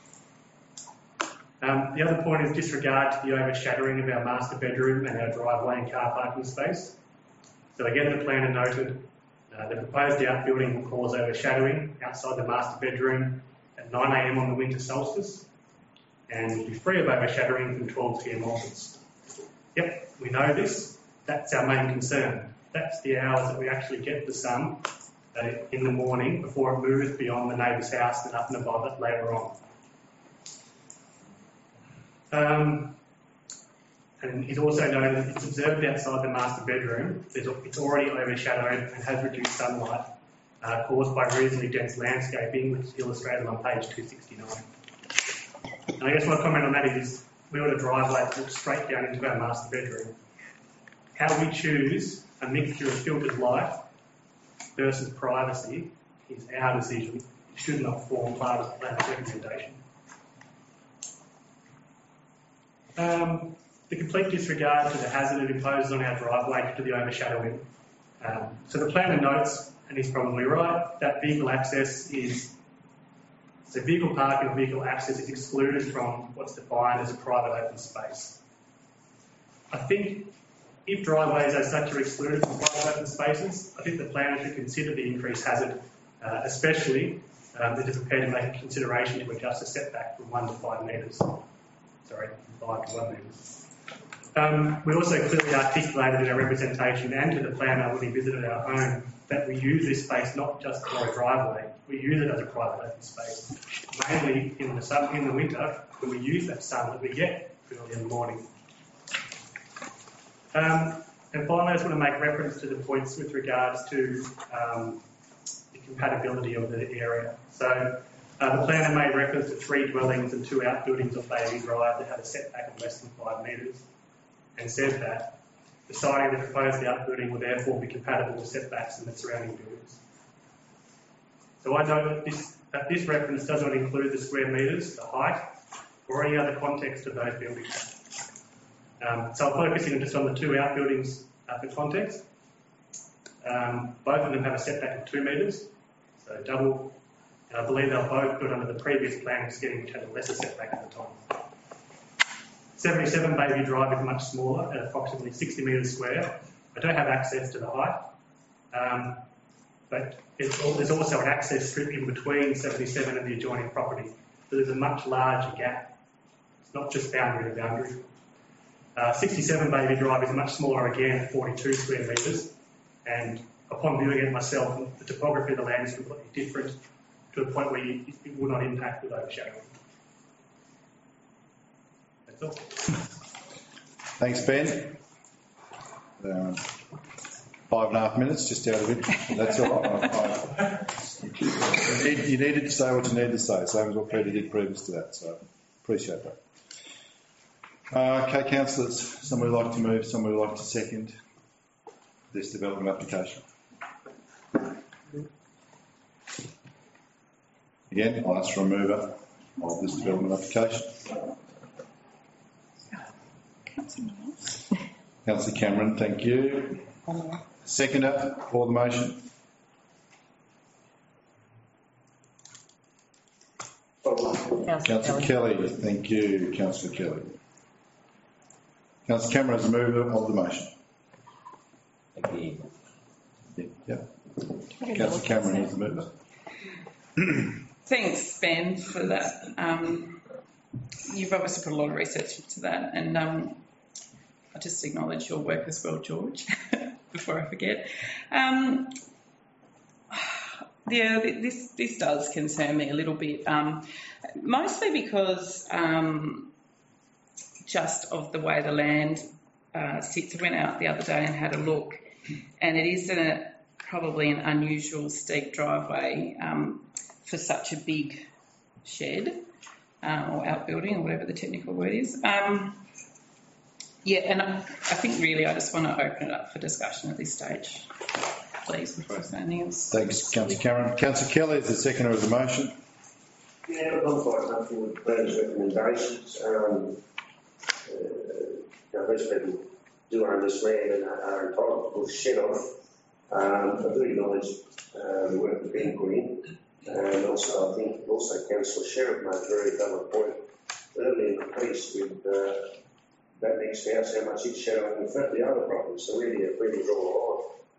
Um, the other point is disregard to the overshadowing of our master bedroom and our driveway and car parking space. So again, the planner noted uh, the proposed outbuilding will cause overshadowing outside the master bedroom at nine a m on the winter solstice, and will be free of overshadowing from twelve p m onwards. Yep, we know this. That's our main concern. That's the hours that we actually get the sun uh, in the morning before it moves beyond the neighbour's house and up and above it later on. Um, and he's also noted it's observed outside the master bedroom. There's, it's already overshadowed and has reduced sunlight uh, caused by reasonably dense landscaping, which is illustrated on page two sixty-nine. And I guess my comment on that is we got a driveway that looks straight down into our master bedroom. How we choose a mixture of filtered light versus privacy is our decision. It should not form part of the plan's recommendation. Um, the complete disregard to the hazard it imposes on our driveway due to the overshadowing. Um, so the planner notes, and he's probably right, that vehicle access is, so vehicle parking or vehicle access is excluded from what's defined as a private open space. I think if driveways as such are excluded from private open spaces, I think the planner should consider the increased hazard, uh, especially um, that is prepared to make a consideration to adjust the setback from one to five metres. Sorry, five to one metres. Um, we also clearly articulated in our representation and to the planner when he visited our home that we use this space not just for a driveway, we use it as a private open space, mainly in the sun, in the winter when we use that sun that we get early in the morning. Um, and finally, I just want to make reference to the points with regards to um, the compatibility of the area. So uh, the planner made reference to three dwellings and two outbuildings of Bailey Drive that had a setback of less than five metres, and said that the site of the proposed outbuilding will therefore be compatible with setbacks in the surrounding buildings. So I know that this, that this reference does not include the square metres, the height, or any other context of those buildings. Um, so I'm focusing just on the two outbuildings uh, for context. Um, both of them have a setback of two metres, so double, and I believe they're both built under the previous planning scheme, which had a lesser setback at the time. seventy-seven Baby Drive is much smaller at approximately sixty metres square. I don't have access to the height, um, but it's, there's also an access strip in between seventy-seven and the adjoining property. So there's a much larger gap. It's not just boundary to boundary. Uh, sixty-seven Baby Drive is much smaller again at forty-two square metres, and upon viewing it myself, the topography of the land is completely different to a point where you, it will not impact with overshadowing. That's all. Thanks, Ben. Um, five and a half minutes, just out of it. That's all right. You, need, you needed to say what you needed to say, same as what Peter did previous to that, so appreciate that. Uh, okay, councillors, somebody like to move, somebody like to second this development application. Again, I'll ask for a mover of this development application. Councillor Cameron, thank you. Seconder for the motion. Councillor Kelly, thank you, Councillor Kelly. Councillor Cameron is a mover of the motion. again. Yeah. Councillor Cameron is the mover. Thanks, Ben, for that. Um, you've obviously put a lot of research into that, and um, I just acknowledge your work as well, George, before I forget. Um, yeah, this this does concern me a little bit, um, mostly because um, just of the way the land uh, sits. I went out the other day and had a look, and it is a, probably an unusual steep driveway um, for such a big shed uh, or outbuilding or whatever the technical word is. Um, yeah, and I, I think really I just want to open it up for discussion at this stage, please, before I say anything else. Thanks, Councillor Cameron. Councillor Kelly is the seconder of the motion. Yeah, I'm quite comfortable with the plan's recommendations. Um, uh, you know, these people do own this land and are entitled to put a shed on it. Um, I do acknowledge uh, the work that's been put in, and also I think also Councillor Sheriff made a very valid point earlier in the piece with uh, that next house, how much it's shadowing in front of the other property. So really, really draw a line.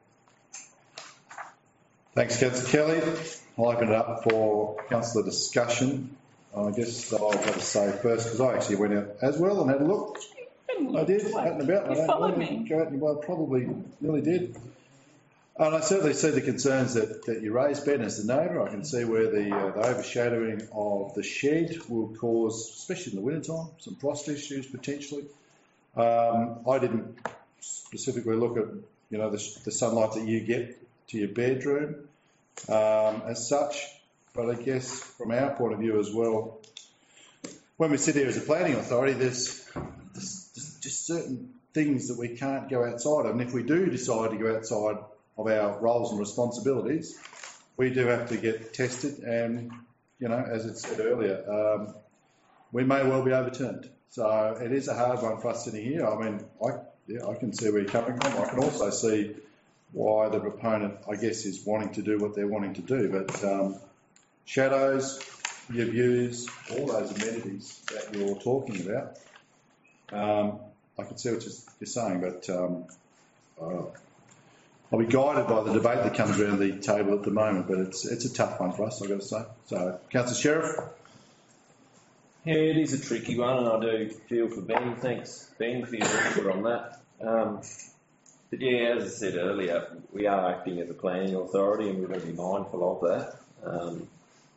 Thanks, Councillor Kelly. I'll open it up for councillor discussion. I guess I'll have a say first because I actually went out as well and had a look. I did, out and about. You I followed me. Go out and, well, probably nearly did. And I certainly see the concerns that, that you raised, Ben, as the neighbour. I can see where the, uh, the overshadowing of the shed will cause, especially in the wintertime, some frost issues potentially. Um, I didn't specifically look at, you know, the, the sunlight that you get to your bedroom um, as such, but I guess from our point of view as well, when we sit here as a planning authority, there's, there's, there's just certain things that we can't go outside of, and if we do decide to go outside of our roles and responsibilities, we do have to get tested, and, you know, as it said earlier, um, we may well be overturned. So it is a hard one for us sitting here. I mean, I, yeah, I can see where you're coming from. I can also see why the proponent, I guess, is wanting to do what they're wanting to do. But um, shadows, your views, all those amenities that you're talking about, um, I can see what you're, you're saying, but um, uh, I'll be guided by the debate that comes around the table at the moment, but it's it's a tough one for us, I've got to say. So, Councillor Sheriff? Yeah, it is a tricky one, and I do feel for Ben. Thanks, Ben, for your input on that. Um, but yeah, as I said earlier, we are acting as a planning authority, and we've got to be mindful of that. Um,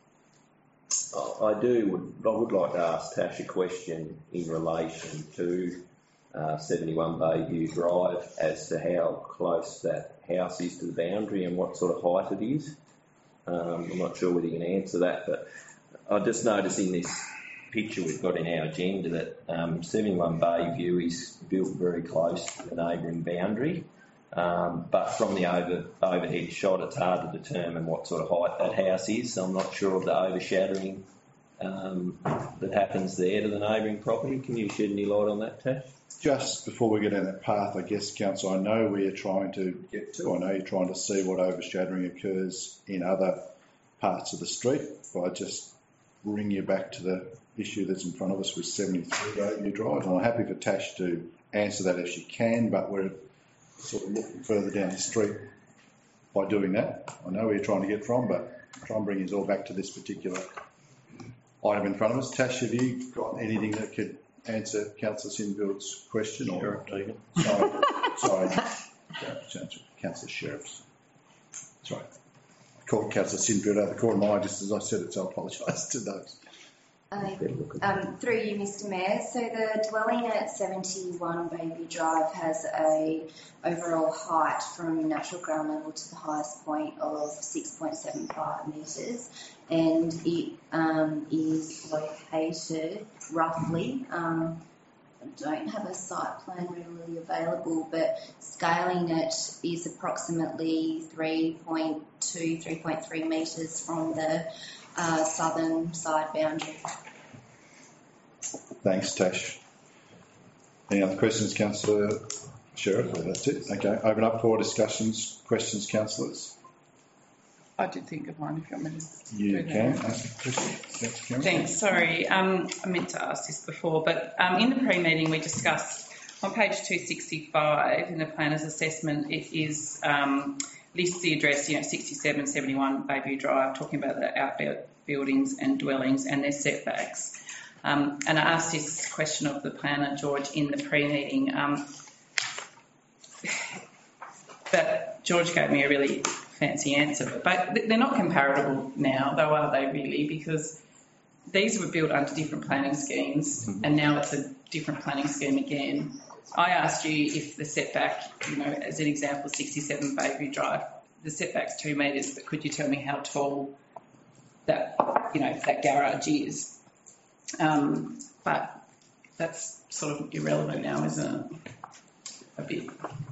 I, I do would I would like to ask Tash a question in relation to uh, seventy-one Bayview Drive as to how close that house is to the boundary and what sort of height it is. Um, I'm not sure whether you can answer that, but I just noticed in this picture we've got in our agenda that um, seventy-one Bayview is built very close to the neighbouring boundary, um, but from the over, overhead shot it's hard to determine what sort of height that house is, so I'm not sure of the overshadowing um, that happens there to the neighbouring property. Can you shed any light on that, Tash? Just before we get down that path, I guess, Council, I know where you're trying to get to. I know you're trying to see what overshadowing occurs in other parts of the street, but I just bring you back to the issue that's in front of us with seventy-three Bayview Drive. And I'm happy for Tash to answer that if she can, but we're sort of looking further down the street by doing that. I know where you're trying to get from, but try and bring us all back to this particular item in front of us. Tash, have you got anything that could answer Councillor Sinfield's question? Or Sorry, sorry, Councillor Sheriff's. Sorry. I called Councillor Sinfield out of the corner of my eye just as I said it, so I apologise to those. Uh, um, through you, Mister Mayor. So the dwelling at seventy-one Bayview Drive has a overall height from natural ground level to the highest point of six point seven five metres, and it um, is located roughly. Um, I don't have a site plan readily available, but scaling it is approximately three point two, three point three metres from the Uh, southern side boundary. Thanks, Tash. Any other questions, Councillor Sheriff? Well, that's it. Okay. Open up for discussions. Questions, councillors? I did think of one if you want me to. You can ask a question. Thanks. Sorry, um, I meant to ask this before, but um, in the pre-meeting we discussed on page two sixty-five in the planner's assessment, it is um, lists the address, you know, sixty-seven seventy-one Bayview Drive, talking about the outbuildings and dwellings and their setbacks. Um, and I asked this question of the planner, George, in the pre-meeting. Um, but George gave me a really fancy answer. But they're not comparable now, though, are they really? Because these were built under different planning schemes, and now it's a different planning scheme again. I asked you if the setback, you know, as an example, sixty-seven Bayview Drive, the setback's two metres, but could you tell me how tall that, you know, that garage is? Um, but that's sort of irrelevant now, isn't it? A bit.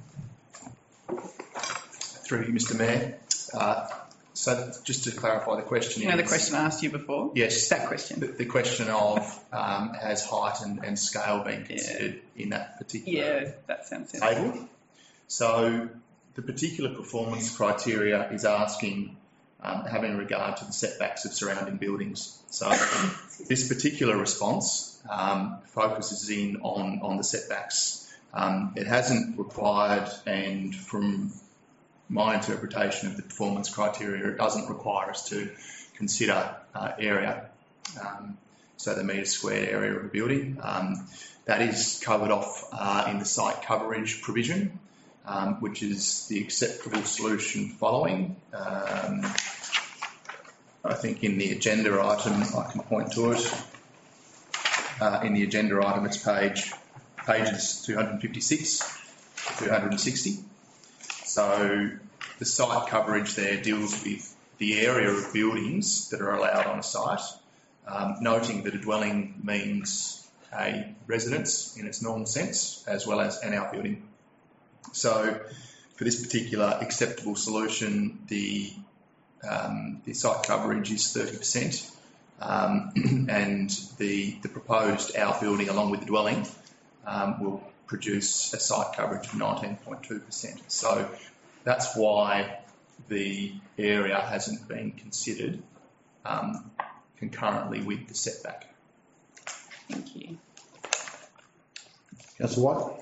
Through you, Mister Mayor. Uh, so just to clarify the question. You know is, the question I asked you before? Yes. That question. The, the question of um, has height and, and scale been considered yeah. in that particular yeah, that sounds sensible. table? So the particular performance criteria is asking um, having regard to the setbacks of surrounding buildings. So this particular response um, focuses in on, on the setbacks. Um, it hasn't required, and from my interpretation of the performance criteria, it doesn't require us to consider uh, area, um, so the metre squared area of a building. Um, that is covered off uh, in the site coverage provision, um, which is the acceptable solution following. Um, I think in the agenda item, I can point to it. Uh, in the agenda item, it's page pages two fifty-six to two sixty. So the site coverage there deals with the area of buildings that are allowed on a site, um, noting that a dwelling means a residence in its normal sense, as well as an outbuilding. So for this particular acceptable solution, the, um, the site coverage is thirty percent, um, and the, the proposed outbuilding along with the dwelling um, will produce a site coverage of nineteen point two percent. So that's why the area hasn't been considered um, concurrently with the setback. Thank you. Councillor White.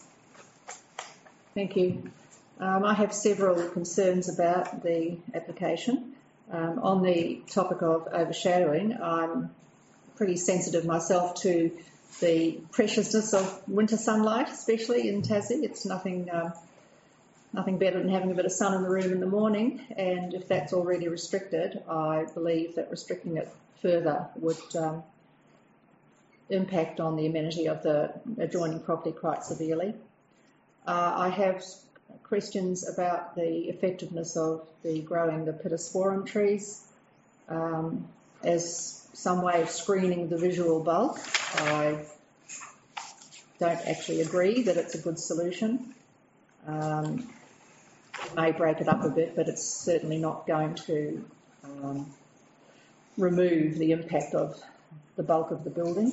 Thank you. Um, I have several concerns about the application. Um, on the topic of overshadowing, I'm pretty sensitive myself to the preciousness of winter sunlight, especially in Tassie. It's nothing um, nothing better than having a bit of sun in the room in the morning, and if that's already restricted, I believe that restricting it further would um, impact on the amenity of the adjoining property quite severely. Uh, I have questions about the effectiveness of the growing the Pittosporum trees um, as some way of screening the visual bulk. I don't actually agree that it's a good solution. Um, it may break it up a bit, but it's certainly not going to um, remove the impact of the bulk of the building.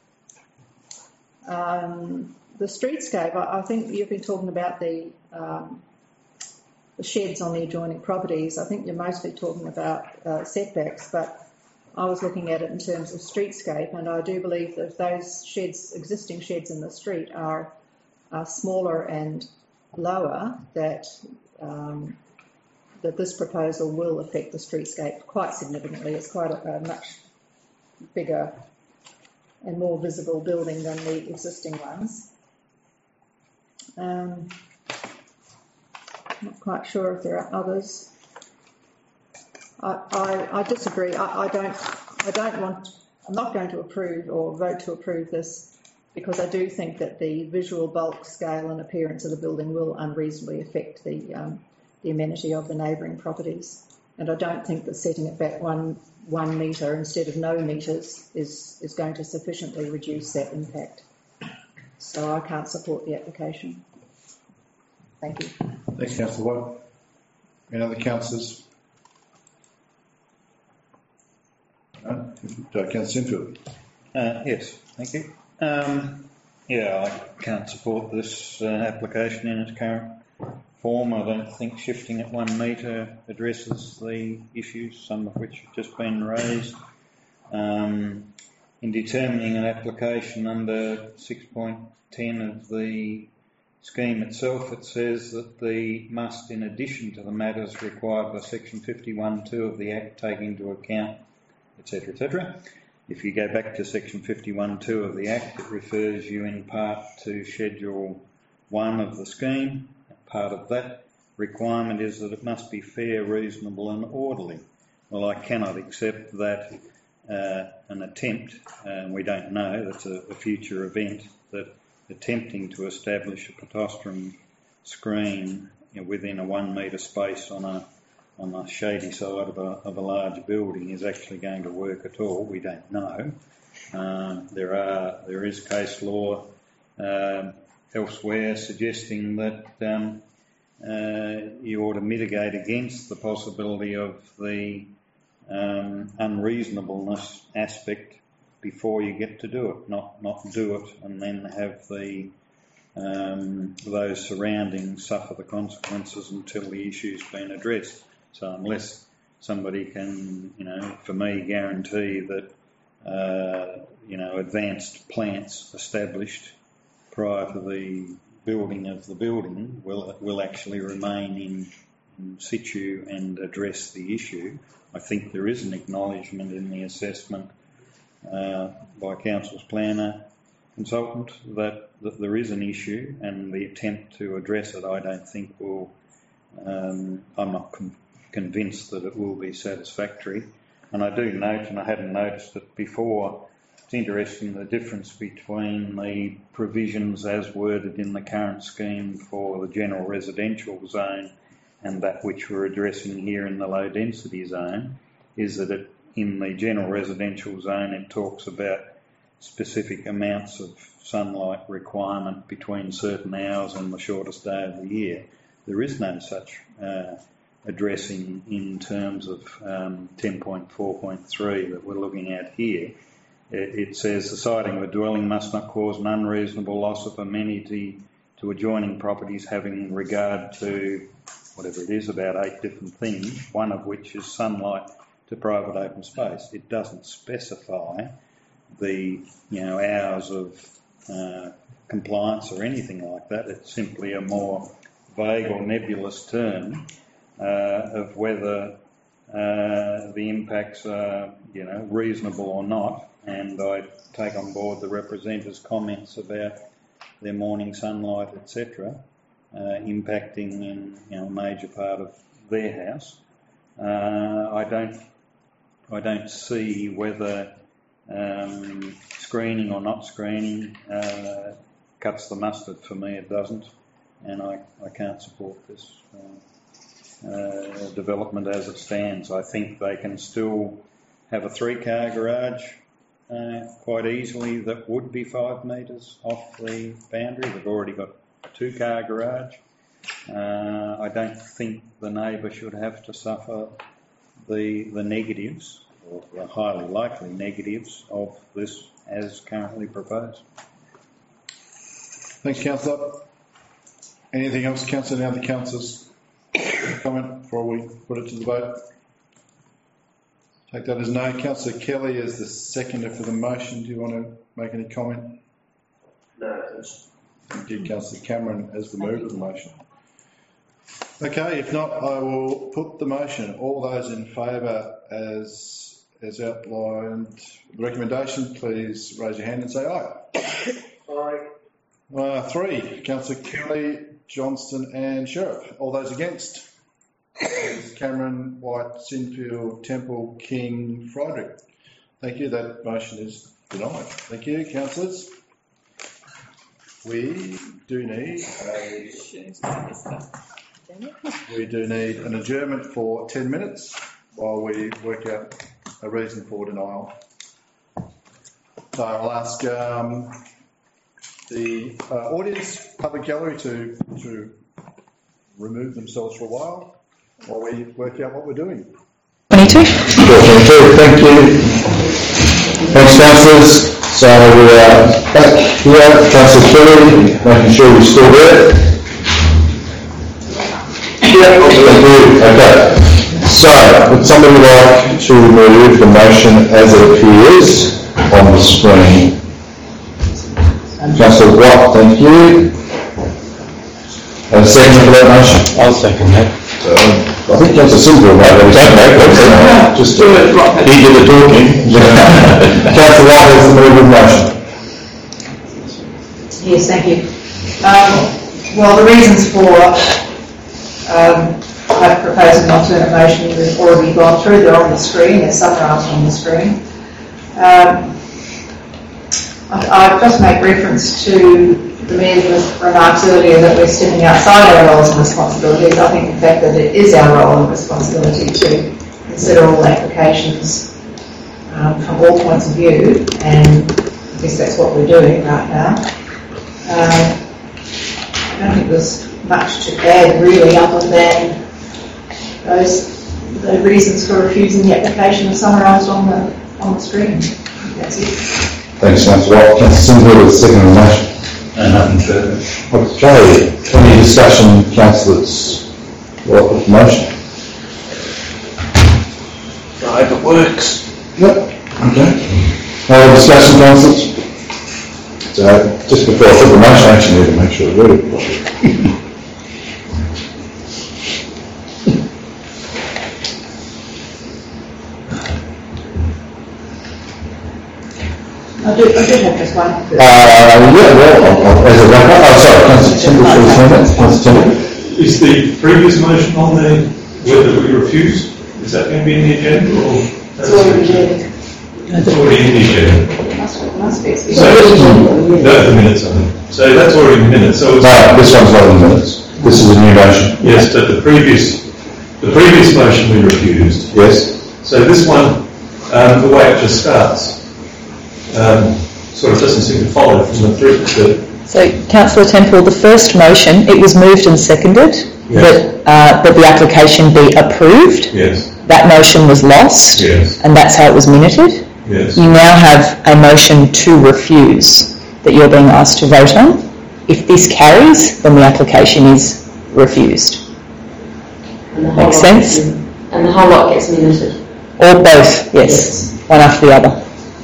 Um, the streetscape, I, I think you've been talking about the, um, the sheds on the adjoining properties. I think you're mostly talking about uh, setbacks, but I was looking at it in terms of streetscape, and I do believe that if those sheds, existing sheds in the street are, are smaller and lower, that um, that this proposal will affect the streetscape quite significantly. It's quite a, a much bigger and more visible building than the existing ones. Um, not quite sure if there are others. I, I, I disagree. I, I don't. I don't want. I'm not going to approve or vote to approve this because I do think that the visual bulk, scale, and appearance of the building will unreasonably affect the um, the amenity of the neighbouring properties. And I don't think that setting it back one one metre instead of no metres is is going to sufficiently reduce that impact. So I can't support the application. Thank you. Thanks, Councillor White. Any other councillors? No? Councillor Sinfield. Uh, yes, thank you. Um, yeah, I can't support this uh, application in its current form. I don't think shifting it one metre addresses the issues, some of which have just been raised. Um, in determining an application under six point ten of the scheme itself, it says that the must, in addition to the matters required by section fifty-one two of the Act, take into account, et cetera, et cetera. If you go back to section fifty-one two of the Act, it refers you in part to schedule one of the scheme. Part of that requirement is that it must be fair, reasonable and orderly. Well, I cannot accept that uh, an attempt, and we don't know, that's a, a future event, that attempting to establish a pedestrian screen, you know, within a one metre space on a on a shady side of a, of a large building is actually going to work at all. We don't know. Uh, there are there is case law uh, elsewhere suggesting that um, uh, you ought to mitigate against the possibility of the um, unreasonableness aspect before you get to do it, not not do it and then have the um, those surrounding suffer the consequences until the issue's been addressed. So unless somebody can, you know, for me, guarantee that uh, you know advanced plants established prior to the building of the building will will actually remain in, in situ and address the issue, I think there is an acknowledgement in the assessment Uh, by Council's planner consultant that, that there is an issue, and the attempt to address it I don't think will, um, I'm not con- convinced that it will be satisfactory. And I do note, and I hadn't noticed it before, it's interesting the difference between the provisions as worded in the current scheme for the general residential zone and that which we're addressing here in the low density zone is that it in the general residential zone, it talks about specific amounts of sunlight requirement between certain hours and the shortest day of the year. There is no such uh, addressing in terms of um, ten point four point three that we're looking at here. It, it says the siting of a dwelling must not cause an unreasonable loss of amenity to adjoining properties having regard to whatever it is, about eight different things, one of which is sunlight to private open space. It doesn't specify the you know hours of uh, compliance or anything like that. It's simply a more vague or nebulous term uh, of whether uh, the impacts are you know reasonable or not. And I take on board the representative's comments about their morning sunlight, et cetera, uh, impacting in you know a major part of their house. Uh, I don't. I don't see whether um, screening or not screening uh, cuts the mustard. For me, it doesn't, and I, I can't support this uh, uh, development as it stands. I think they can still have a three-car garage uh, quite easily that would be five metres off the boundary. They've already got a two-car garage. Uh, I don't think the neighbour should have to suffer the the negatives, or the highly likely negatives, of this as currently proposed. Thanks, Councillor. Anything else, Councillor? Now the councillors comment before we put it to the vote. Take that as no. Councillor Kelly is the seconder for the motion. Do you want to make any comment? No, thanks. Thank you, Councillor Cameron, as the mover of the motion. Okay, if not, I will put the motion. All those in favour as as outlined, the recommendation, please raise your hand and say aye. Aye. Uh, three, Councillor Kelly, Johnston and Sheriff. All those against? Cameron, White, Sinfield, Temple, King, Friedrich. Thank you, that motion is denied. Thank you, councillors. We do need a, we do need an adjournment for ten minutes while we work out a reason for denial. So I'll ask um, the uh, audience, public gallery, to to remove themselves for a while while we work out what we're doing. twenty-two. Thank you. Thanks, councillors. So we are back here. Councillor Kelly, making sure you're still there. Yeah, thank you. Okay. So, would somebody like to remove the motion as it appears? on the screen. Councillor Watt, thank you. And a second for that motion? I'll second that. So, I think Councillor Simple made it. Okay, just do it. He did the talking. Councillor Watt has the move of motion. Yes, thank you. Um, well, the reasons for um, proposing an alternate motion we've already gone through. They're on the screen. They're summarised on the screen. Um, I, I just make reference to the Mayor's remarks earlier that we're stepping outside our roles and responsibilities. I think, in fact, that it is our role and responsibility to consider all applications um, from all points of view, and I guess that's what we're doing right now. Uh, I don't think there's much to add really, other than those the reasons for refusing the application are summarised on the on the screen. That's it. Thanks, Councillor Watt. Councillor Simple with the second on the motion. And nothing further. Okay. Any discussion, councillors? What with the motion? I hope it works. Yep. Okay. No discussion, councillors? So, just before I put the motion, I actually need to make sure I read it properly. I do, I do have just one. Uh, yeah, well, as a wrap up, oh, sorry, Councillor Temple, Councillor Temple. Is the previous motion on there whether we refused? Is that going to be in the agenda or? It's already there. It's already in the agenda. Must, must be. So, no, the minutes on it. So that's already in the minutes. So it's no, this one's not in the minutes. This is a new motion. Yes, but the previous, the previous motion we refused. Yes. So this one, um, the way it just starts, um, sort of doesn't seem to follow from the three. The, So, Councillor Temple, the first motion, it was moved and seconded yes. that, uh, that the application be approved. Yes. That motion was lost. Yes. And that's how it was minuted. Yes. You now have a motion to refuse that you're being asked to vote on. If this carries, then the application is refused. Makes sense? And the whole lot gets minuted. Or both, yes. yes. One after the other.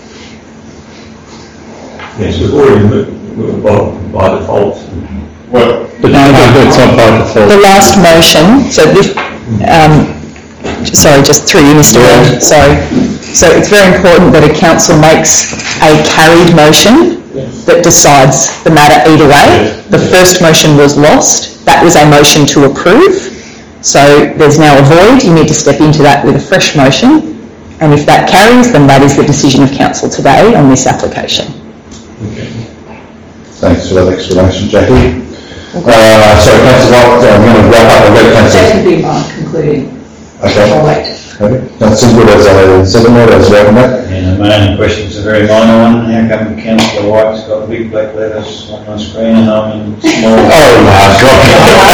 Yes, we've already moved by, by default. Well, but no, no, it's not by default. The last motion, so this, um, sorry, just through you, Mister Ward, sorry. So it's very important that a council makes a carried motion yes. that decides the matter either way. Yes. The yes. first motion was lost. That was a motion to approve. So there's now a void. You need to step into that with a fresh motion. And if that carries, then that is the decision of council today on this application. Okay. Thanks for that explanation, Jackie. Okay. Uh, so, Councillor Watt, I'm going to wrap up. I've got Councillor. That can be my concluding. Okay. All right. Okay. Councillor Simple as a second word, as welcome back. Yeah, my only question is a very minor one. How come Councillor White's got big black letters on my screen and I'm in small? Oh my God!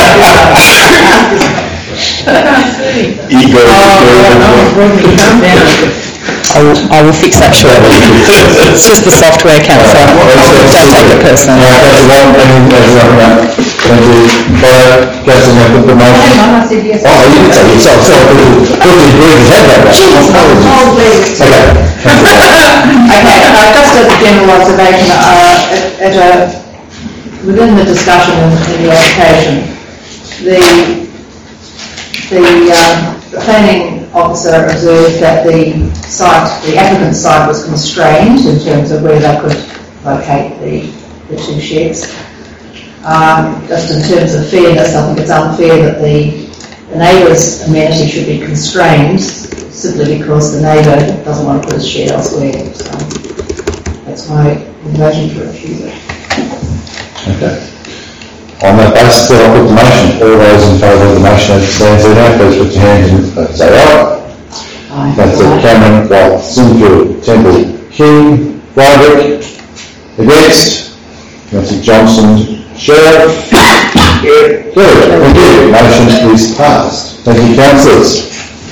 Ego. Calm down. I will, I will fix that shortly. It's just the software, Councillor. Don't take it personally. Thank you. Councillor, put the motion. I said yes. Oh, you did say yes. So, so, put the agreement head back. Okay. Okay, uh, just as a general observation, uh, at, at a, within the discussion in, in the application, the, the, um, the planning officer observed that the site, the applicant's site was constrained in terms of where they could locate the, the two sheds. Um, just in terms of fairness, I think it's unfair that the, the neighbour's amenity should be constrained simply because the neighbour doesn't want to put his shed elsewhere. So that's my motion for refusal. Okay. On that basis, I'll put the motion. All those in favour of the motion as it stands there now, please put your hands in. Say aye. Aye. Councillor Cameron, White, Sinfield, Temple, King, Broderick. Against? Councillor Johnson, Sheriff. Good. Thank you. Motion is passed. Thank you, councillors.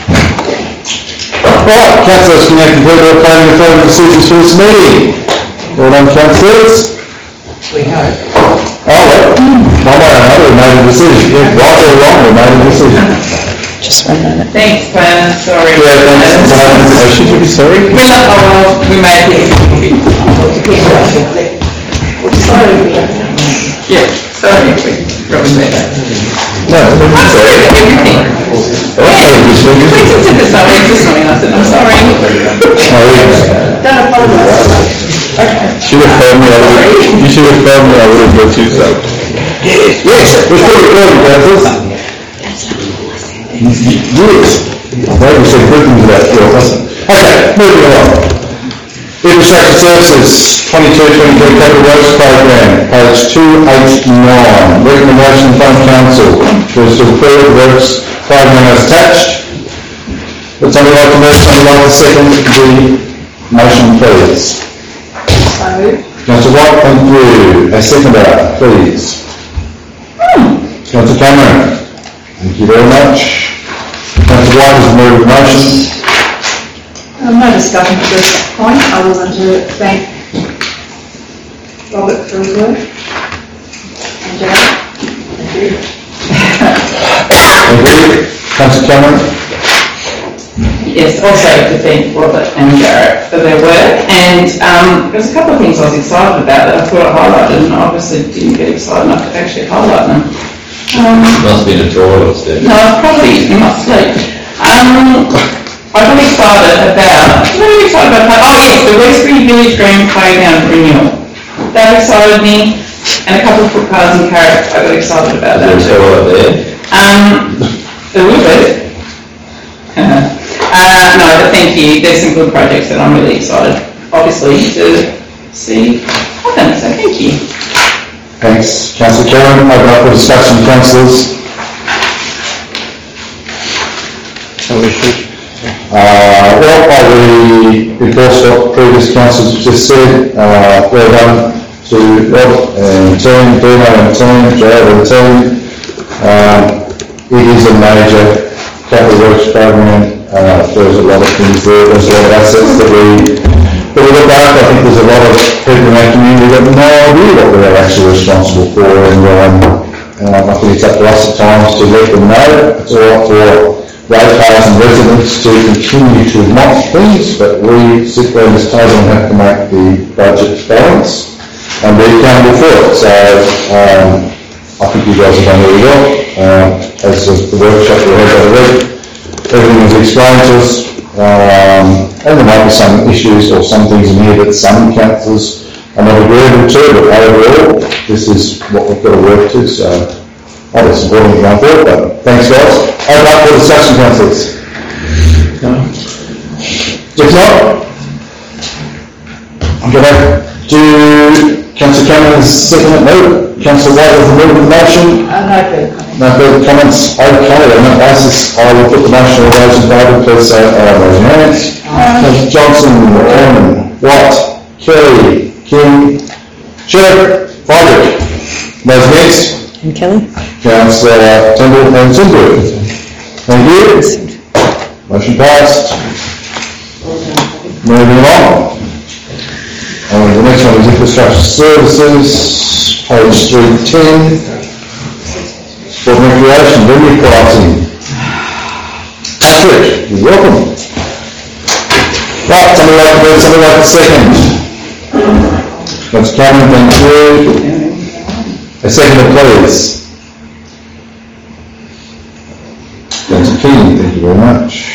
Right, councillors, can you complete all planning and further decisions for this meeting? Well done, councillors. We hope. Oh, well, one way or another, we made a decision. Yeah, right or wrong, we made a decision. Just one moment. Thanks, Pam. Sorry. Yeah, thanks. Uh, should you be sorry? We love, oh, well, we made it. Yeah, sorry, Robin there. No, I'm sorry. Everything. Oh, sorry. We consider the sorry, just something I said, I'm sorry. Don't apologise. Should have phoned me, I would have, you should have phoned me, I would have got you so. Yes, yes, we're still recording, Councillors. Yes. Maybe we said good things about your husband. Okay, moving along. Infrastructure Services, twenty-two twenty-three Capital Works Program, page two eighty-nine. Recommendation from Council was to approve the Works Program as attached. Would somebody like to move, somebody like to second the motion, please? Councillor White, thank you. A seconder, please. Councillor Cameron, thank you very much. Councillor White has moved the motion. Um, no discussion at this point, other than to thank Robert for his work. And Jack. Thank you. Thank you. Councillor Cameron. Yes, also to thank Robert and Garrett for their work, and um, there's a couple of things I was excited about that I thought I highlighted, and obviously didn't get excited enough to actually highlight them. Um, Must be in the toilets then. no, probably in my sleep. Um, I got excited about, what are you excited about? Oh yes, the Westbury Village Green Playground renewal. That excited me, and a couple of footpaths and carrots, I got excited about that too. Um, a little bit. Uh, Uh, no, but thank you. There's some good projects that I'm really excited, obviously, to see happen. So thank you. Thanks, Councillor Cameron. Open up for discussion, councillors. Uh, well, I really endorse what previous councillors have just said. Uh, well done to Rob and team, Dino and team, Jared and team. Um, it is a major capital works program. Uh, there's a lot of things there, there's a lot of assets that we, that we look at. I think there's a lot of people in our community that have no idea what we're actually responsible for, and um, uh, I think it's up to us at times to let them know. It's all right for ratepayers and residents to continue to mock things, but we sit there at this table and have to make the budget balance and be accountable for it. So um, I think you guys have done really well. Um, as the workshop we had the other week, everything was explained to us, um, and there might be some issues or some things in here that some councillors are not agreeable to, but overall, this is what we've got to work to, so I think it's important to go forward, but thanks guys. Open up for discussion, councillors. If not, I'm going to do Councillor Cameron's second it, no. Councillor White has moved the motion. Uh, no further comments. No further comments. Okay, on that basis, I will put the motion on those in favour. Please say aye. Raise your hands. Councillor Johnson, Orman, White, Kelly, King, Sheriff, Frederick. Those against? And Kelly. Councillor Tindall and Simbrick. Thank you. Motion passed. Moving on. Uh, the next one is Infrastructure Services, page three ten. Sport and Recreation, venue pricing. Patrick, you're welcome. Right, somebody like to do, somebody like to second. That's Cameron, thank you. A second, please. That's King, thank you very much.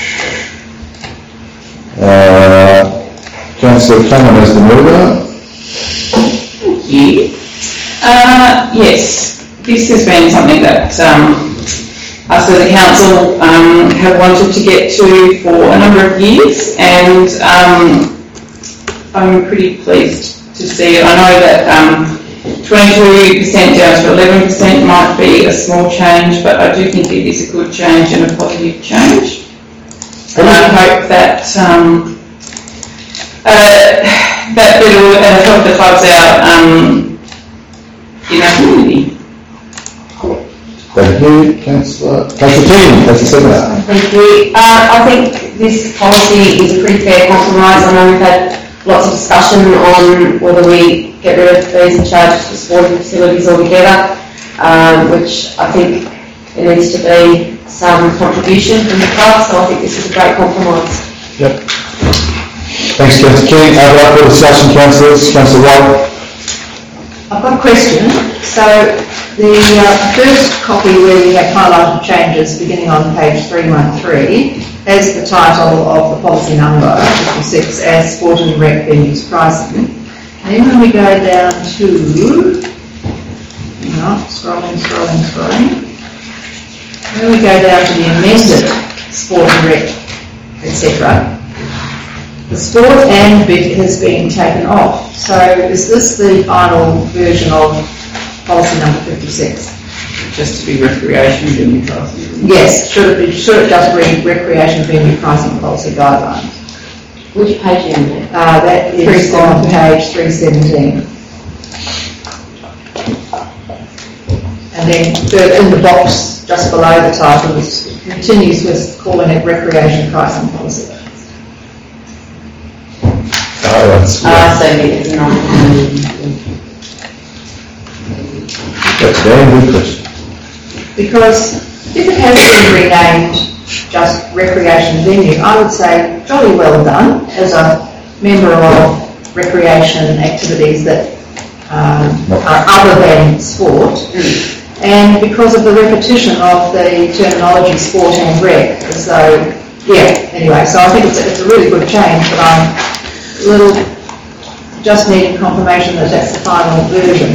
Uh, Councillor Cameron as the mover. Thank you. Uh, yes, this has been something that um, us as a council um, have wanted to get to for a number of years, and um, I'm pretty pleased to see it. I know that um, twenty-two percent down to eleven percent might be a small change, but I do think it is a good change and a positive change. And I hope that um, uh, that will uh, help the clubs out um, in our community. Thank you, Councillor. Councillor King, that's the second. Thank you. Uh, I think this policy is a pretty fair compromise. I know we've had lots of discussion on whether we get rid of fees and charges for sporting facilities altogether, um, which I think there needs to be some contribution from the club, so I think this is a great compromise. Yep. Thanks, Councillor King. Open up for discussion, councillors. Councillor White. I've got a question. So the uh, first copy where we have highlighted changes beginning on page three one three has the title of the policy number fifty-six as sporting and rec venues pricing. And then when we go down to, no, scrolling, scrolling, scrolling. When we go down to the amended sport and rec, et cetera, the sport and bit has been taken off. So is this the final version of policy number fifty-six? Just to be recreation venue pricing. Yes, should it be, should it just read recreation venue pricing policy guidelines? Which page are you on? Uh, that is on page three seventeen. And then third, in the box just below the title, it continues with calling it recreation pricing policy. Oh, that's, Ah, so it's not. that's a very good question. Because if it has been renamed just recreation venue, I would say jolly well done as a member of recreation activities that um, are other than sport. And because of the repetition of the terminology sport and rec, as though, yeah, anyway, so I think it's a, it's a really good change, but I'm a little, just needing confirmation that that's the final version.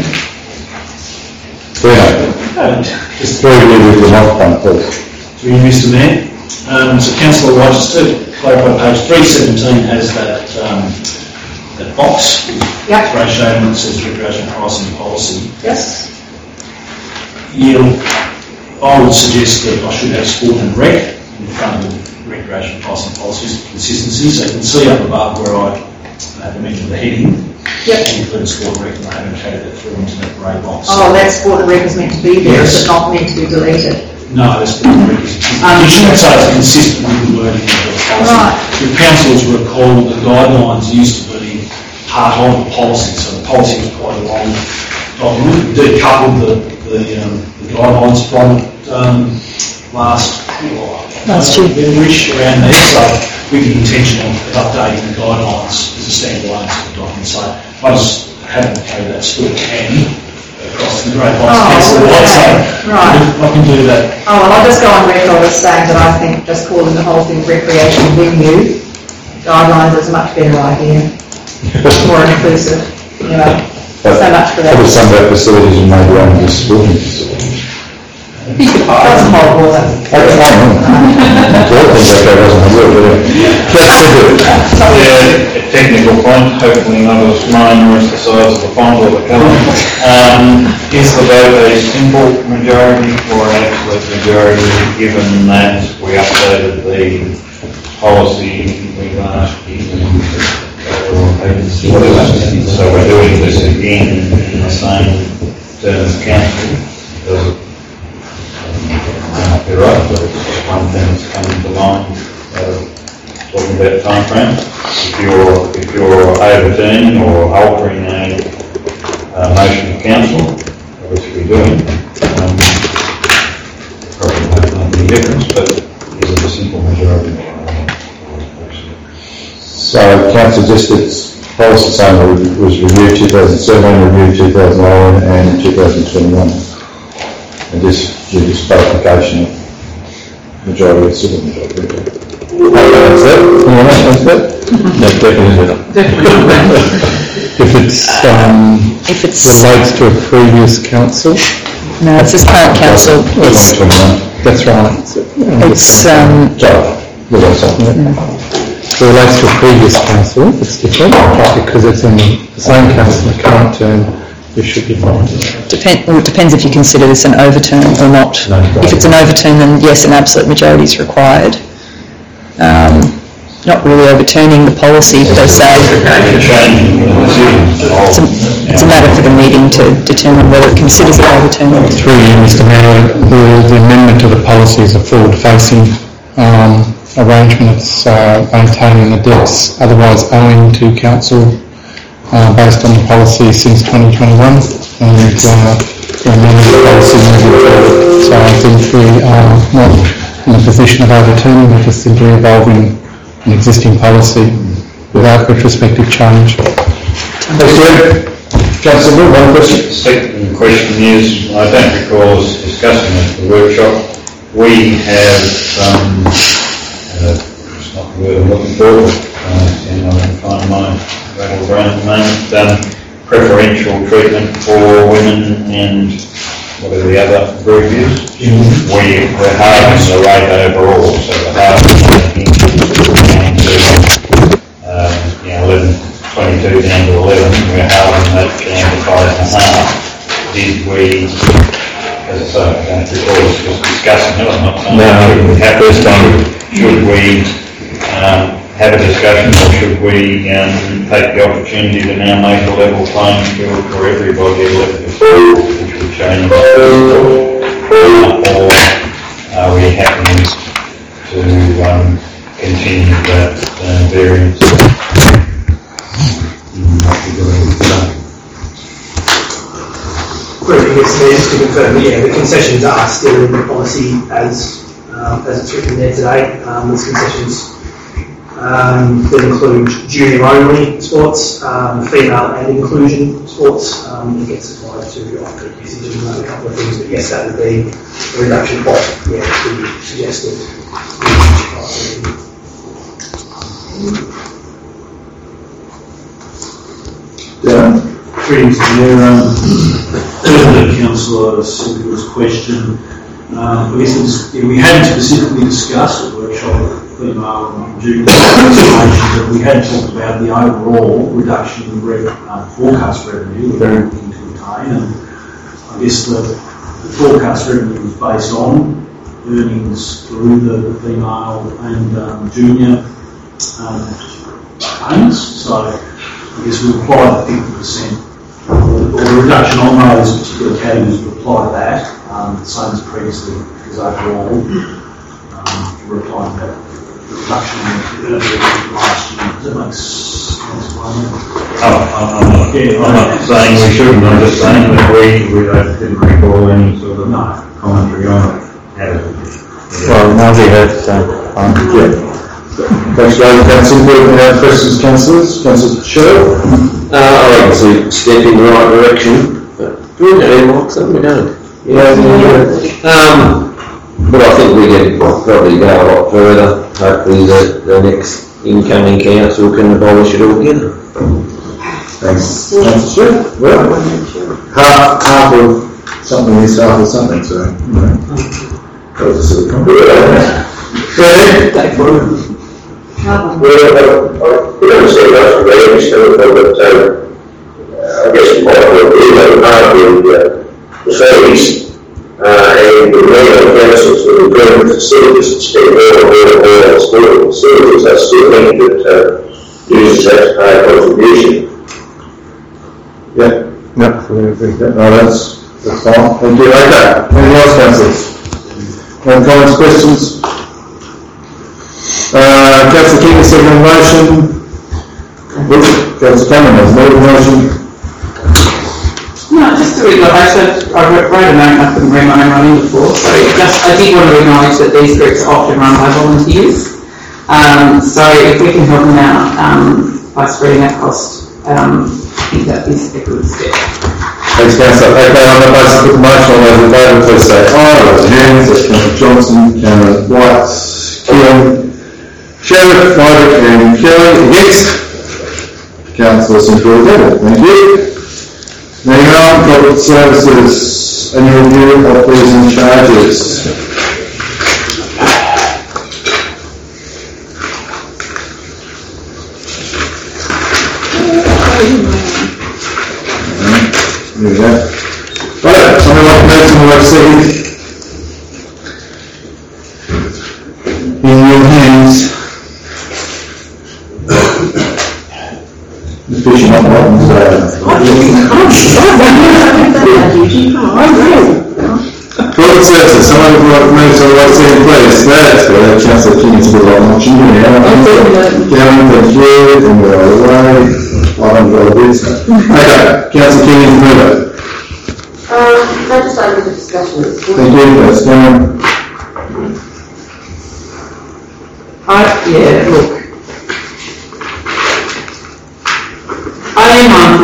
Yeah. Just very good with the microphone, please. Through you, Mister Mayor. Um, so Councillor White, just to clarify, page three seventeen has that um, that box. Yep. Recreation, it says recreation pricing policy. Yes. Yeah, I would suggest that I should have sport and rec in front of recreation pricing policies for consistency. So you can see up above where I have mentioned the heading. Yep. Include sport and rec, and I haven't carried that through into that grey box. Oh, that sport and rec is meant to be there, Yes. is it not meant to be deleted? No, that's sport and rec. Um, you shouldn't say it's consistent with the wording of the policy. Right. The councils recall the guidelines used to be part of the policy, so the policy was quite a long document. We decoupled the, the, um, the guidelines from um, last Last year. February around there, so with the intention of updating the guidelines as a standalone sort of document. So I just haven't carried that sport can across the great box. Oh, Councillor White, so right. I can do that. Oh, well, I'll just go on record as saying that I think just calling the whole thing recreation venue guidelines is a much better idea. More inclusive, you know. So much for that. Probably some of our facilities you may be running just sporting facilities. That's horrible. That's fine. I don't think that doesn't work, but anyway. Yeah, a technical point, hopefully not as minor as the size of the font or the colour. Um, is the vote a simple majority or an absolute majority, given that we updated the policy we last year? So we're doing this again in the same terms of council. Does it You're right, but it's just one thing that's coming to mind, uh, talking about time frame. If you're, if you're overturning or altering a uh, motion of council, which we're doing, um, probably won't make any difference, but is it a simple majority? So council just its policy saying was reviewed two thousand seven, reviewed two thousand eleven and two thousand twenty-one. And just, just clarification of majority, civil majority. That's it? Anyone else wants that? No, definitely not. If it's, um, If it's, relates to a previous council? no, it's this current council. It's, That's right. it's, um, If it relates to a previous council, it's different, but because it's in the same council, the current term, it should be fine. Depend, well, it depends if you consider this an overturn or not. If it's an overturn, then yes, an absolute majority is required. Um, not really overturning the policy per se. It's a, it's a matter for the meeting to determine whether it considers it overturning. Through you, Mister Mayor, the, the amendment to the policy is a forward-facing um, arrangement. It's uh, maintaining the debts otherwise owing to council Uh, based on the policy since twenty twenty-one, and uh, we're amending the policy moving forward. So I think we are not in a position of overturning, we're just simply evolving an existing policy without retrospective change. Thanks, Jim. Councillor Wood, one question. The second question is, I don't recall us discussing at the workshop. We have, um, uh, it's not the word I'm looking for, uh, and I can find my rattle around at the moment, um, preferential treatment for women and whatever the other group is. Mm-hmm. We, we're halving the rate overall, so we're halving down to uh, you know, eleven, twenty-two down to eleven, we're halving that down to five and a half. Did we, as I say, I don't recall us just discussing it, I'm not saying no, should we have this done, should we um, have a discussion, or should we um, take the opportunity to now make a level playing field for everybody elected, which would change the uh, or are we happy to um, continue that uh, variance? Yes, just to confirm that yeah, the concessions are still in the policy as um, as it's written there today. Um, there's concessions um, that include junior only sports, um, female and inclusion sports. Um, it gets applied to off-peak usage and a couple of things, but yes, that would be a reduction what yeah, we suggested. Yeah. Greetings, Mayor. Um, further Councillor Silver's question. Um, I guess it's, yeah, we hadn't specifically discussed at workshop female and junior situation, but we had talked about the overall reduction in rev, uh, forecast revenue that we're looking to attain, and I guess the, the forecast revenue was based on earnings through the, the female and um, junior um, payments. So I guess we apply the fifty percent or the reduction on those particular categories would apply to that, um, the same as previously as overall. Um, we're applying that reduction in the last year. Does that make sense? Oh, I'm not, yeah, I'm not saying we shouldn't, I'm just saying that we, we didn't recall any sort of no. commentary on it. Well, now we have um, yeah. Thanks, Gary. Councillor Wood. Any questions, councillors? Councillor Sherrill? Uh, I obviously step in the right direction, but do we know any marks that we don't? Yeah, yeah. Um, but I think we can probably go a lot further. Hopefully the, the next incoming council can abolish it altogether. Thanks. Councillor Sherrill? Well, half, half of something is half of something, so, you know. That was a silly comment. Fred? Well, uh, we don't see much of that still, but uh, I guess you might want to be that part of the, uh, the fees uh, and the mayor council to improve the facilities and spend more and more and more on sporting facilities. I still think that uh, users have to pay a contribution. Yeah, no, we agree with that. No, that's, that's fine. Thank you. Okay. Anything else, councillors? Any comments, questions? Uh, Councillor King, second motion. Councillor Cameron has made a motion. No, just to realise that I wrote a note I couldn't read my own running before, so just I did want to acknowledge that these groups are often run by volunteers. Um, so if we can help them out um, by spreading that cost, um, I think that is a good step. Thanks, Councillor. Okay, on the basis of the motion, all those in favour, please say aye. Raise your hands. That's Councillor Johnson, Cameron White, Keelan, Sheriff, Nigel and Kelly. Against? Councillor Central Devil. Thank you. Moving on, corporate services, annual review of fees and charges. There we go. Right, something like that on the website. In your hands. The fishing on buttons there. Corporate services, someone would like to move to the right side, please. That's good. Councillor King is a bit like watching you now. Gavin, thank you. And we're all the way. I'm going to do so. Okay, Councillor King is the mover. Um, I just opened the discussion. Thank you, that's Cameron. I, yeah, look,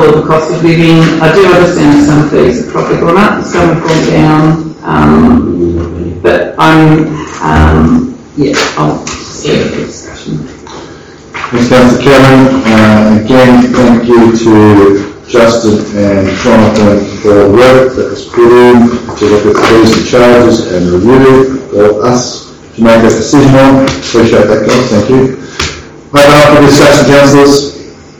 of the cost of living. I do understand that some fees have probably gone up, some have gone down, um, but I'm, um, yeah, I'll see the discussion. Thanks, Councillor Cameron. Uh, again, thank you to Justin and Jonathan for the work that was put in to look at the fees and charges and review for us to make that decision on. Appreciate that, guys. Thank you. Open up for discussion, councillors.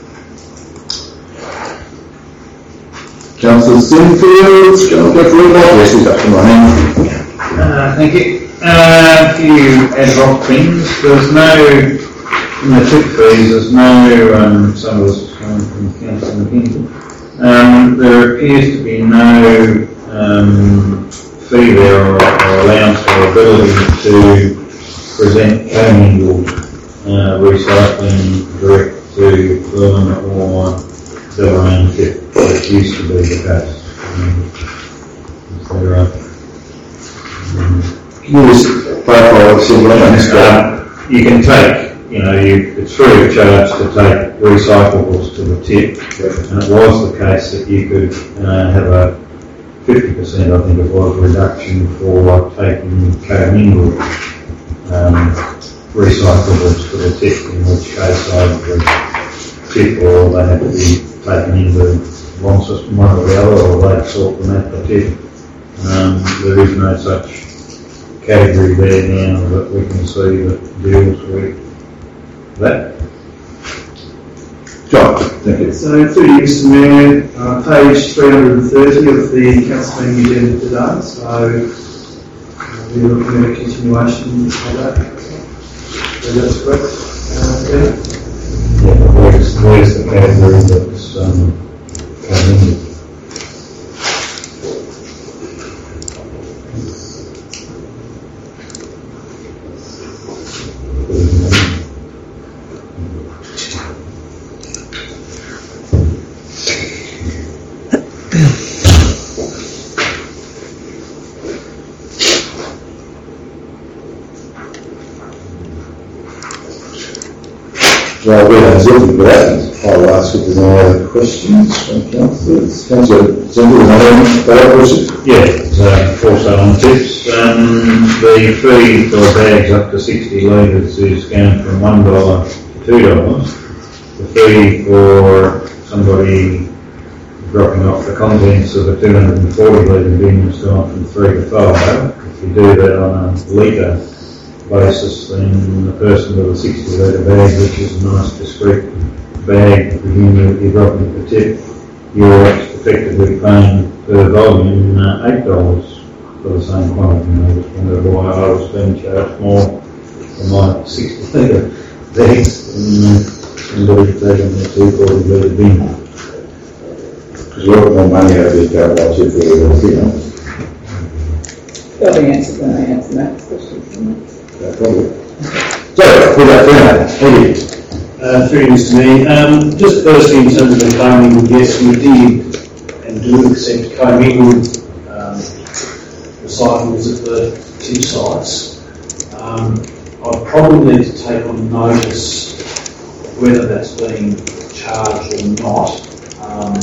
Councillor Sinfield, Jonathan, yes, he's up to my hand. Uh, thank you. Uh, a few ad hoc things. There's no, in the tip fees, there's no, um, some of this is coming from Councillor McKenzie. Um, there appears to be no um, fee there or, or allowance or ability to present commingled uh, recycling direct to Burn or Deloraine tip, which used to be the case. Um, is there a, Can you just clarify what um, you can take, you know, you, it's free of charge to take recyclables to the tip, and it was the case that you could uh, have a fifty percent, I think it was, reduction for taking commingled um, recyclables to the tip, in which case either the tip or they had to be taken into one system, one or the other, or they'd sort them at the tip. Um, there is no such category there now that we can see that deals with that. John, thank you. So, through you, Mister Mayor, uh, page three hundred thirty of the council meeting agenda today. So, uh, we're looking at a continuation of that. So that's correct. Uh, yeah. Yeah, but where's, where's the category that's um, coming in? Well, we have looking for that. I'll ask if there's any other questions from councillors. Councillor Zimble, another question? Yeah, um, also on tips. Um, the fee for bags up to sixty litres is going from one dollar to two dollars. The fee for somebody dropping off the contents of a two hundred forty litre bin has gone from three to five. If you do that on a litre basis, then the person with a sixty litre bag, which is a nice discreet bag, presumably you're dropping at the tip, you're effectively paying per volume uh, eight dollars for the same quantity. And I just wondered why I was being charged more for my sixty litre bags than uh, somebody taking a two forty litre bin. Because a lot more money out of this car by two forty litre bin. Got the answer when I answer that question. No problem. So, with that, Bernard, thank you. Uh, through you, Mister Mayor. Um, just firstly, in terms of the commingled, yes, we did and do accept commingled um, recyclables at the tip sites. Um, I'd probably need to take on notice whether that's being charged or not. Um,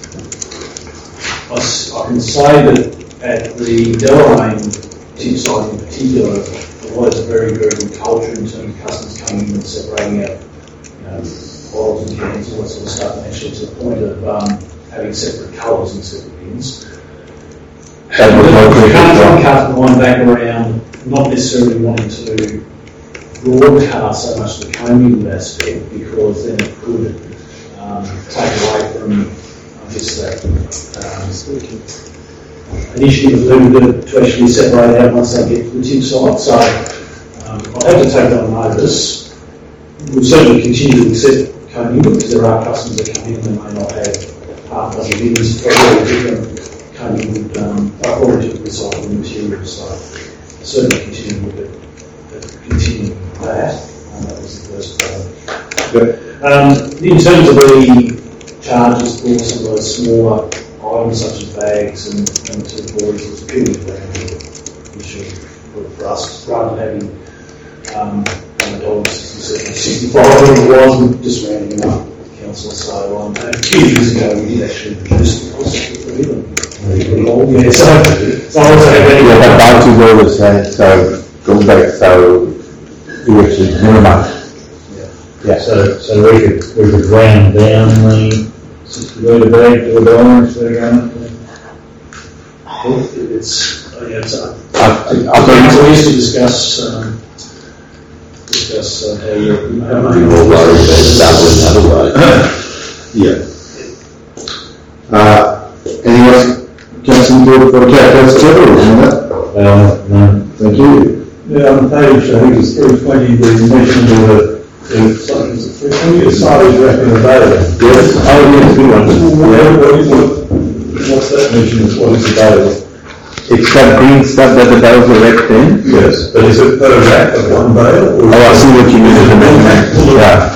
I, I can say that at the Deloraine tip site in particular, there was a very, very good culture in terms of customers coming in and separating out Um, bottles and cans and all that sort of stuff, and actually to the point of um, having separate colours and separate bins. And we can't cast the one back around, not necessarily wanting to broadcast so much the commingled aspect, because then it could um, take away from, I guess, that um, initiative of people to, to actually separate out once they get to the tip site. So um, I'll have to take that on notice. We'll certainly continue to accept commingled because there are customers that come in and may not have half a dozen bins or all different commingled um, or different recycling materials. So certainly continue with it, uh, continue that. Um, that was the first part. Um, in terms of the charges for some of the smaller items such as bags and, and two forties, it's purely a brand issue for, for us rather than having um, dollars sixty-five, whatever it was, and just rounding them up. council. So um, a few years ago we did actually produce the policy for them. Yeah, so, so I was saying, yeah, but back to what we were saying, so go back, so you actually minimize. yeah. So, so we could we could round down the sixty litre bag to a dollar instead of going up there. It's yeah, it's uh, I, I, I think think we used to discuss um, discuss uh, how you how much you're all worried about doubling otherwise. Yeah. Uh, anyone else? Councillor Gordon for the Councillor Trevor, isn't that? Um, no. Thank you. Yeah, on page, I think it's three twenty, the mention of the, the, something, is it three twenty, the size wrapping the baler. Yes. Oh, yes, good one. Yeah, what is it? What's that mention, what is the baler? It's that green stuff that the bales are wrapped in? Yes, but is it per rack of one bale? Oh, I see what you mean. Yeah.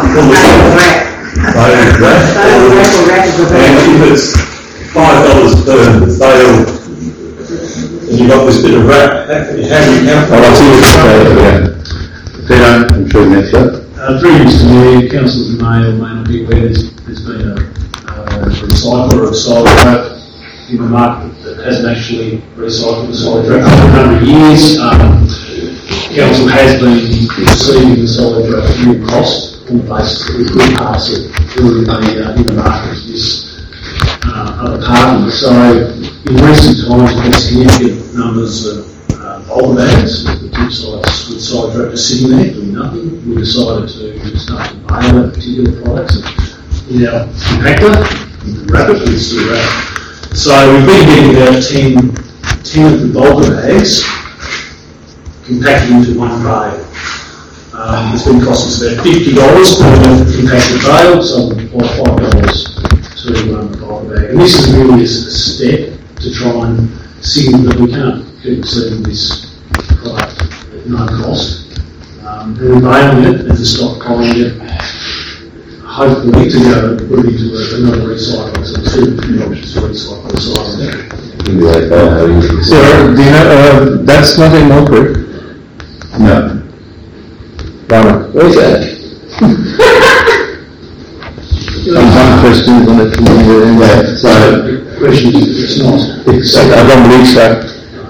Bale rack? And if it's five dollars per bale, and you've got this bit of wrap, how do you count? Oh, I see what you're saying, yeah. Peter, I'm sure you meant that. Uh, through Mister Mayor, councillors may or may not be aware, there's, there's been a, a recycler of solid wrap in the market that hasn't actually recycled the solid wrap for a number of years. Um, council has been receiving the solid wrap at new cost on the basis that we could pass it through in the, uh, in the market to this uh, other party. So in recent times, we've had significant numbers of uh, bulk bags, the tip sides with solid wrap just sitting there doing nothing. We decided to start to bail that particular product in our compactor, we can wrap it, we still wrap it. So we've been getting about ten, ten of the bulk bags compacted into one bale. Um, it's been costing us about fifty dollars per compacted bale, so five dollars to um, bulk bag. And this is really a step to try and signal that we can't keep receiving this product at no cost. Um, and we're bailing it and to stop buying it, hopefully to go put it into a, another recycling. So there's two different options for recycling size there. So, do you know, uh, that's not in Milford? No. Rama, where's that? Some questions on it. Yeah, so, the question is if it's not. It's, I don't believe so.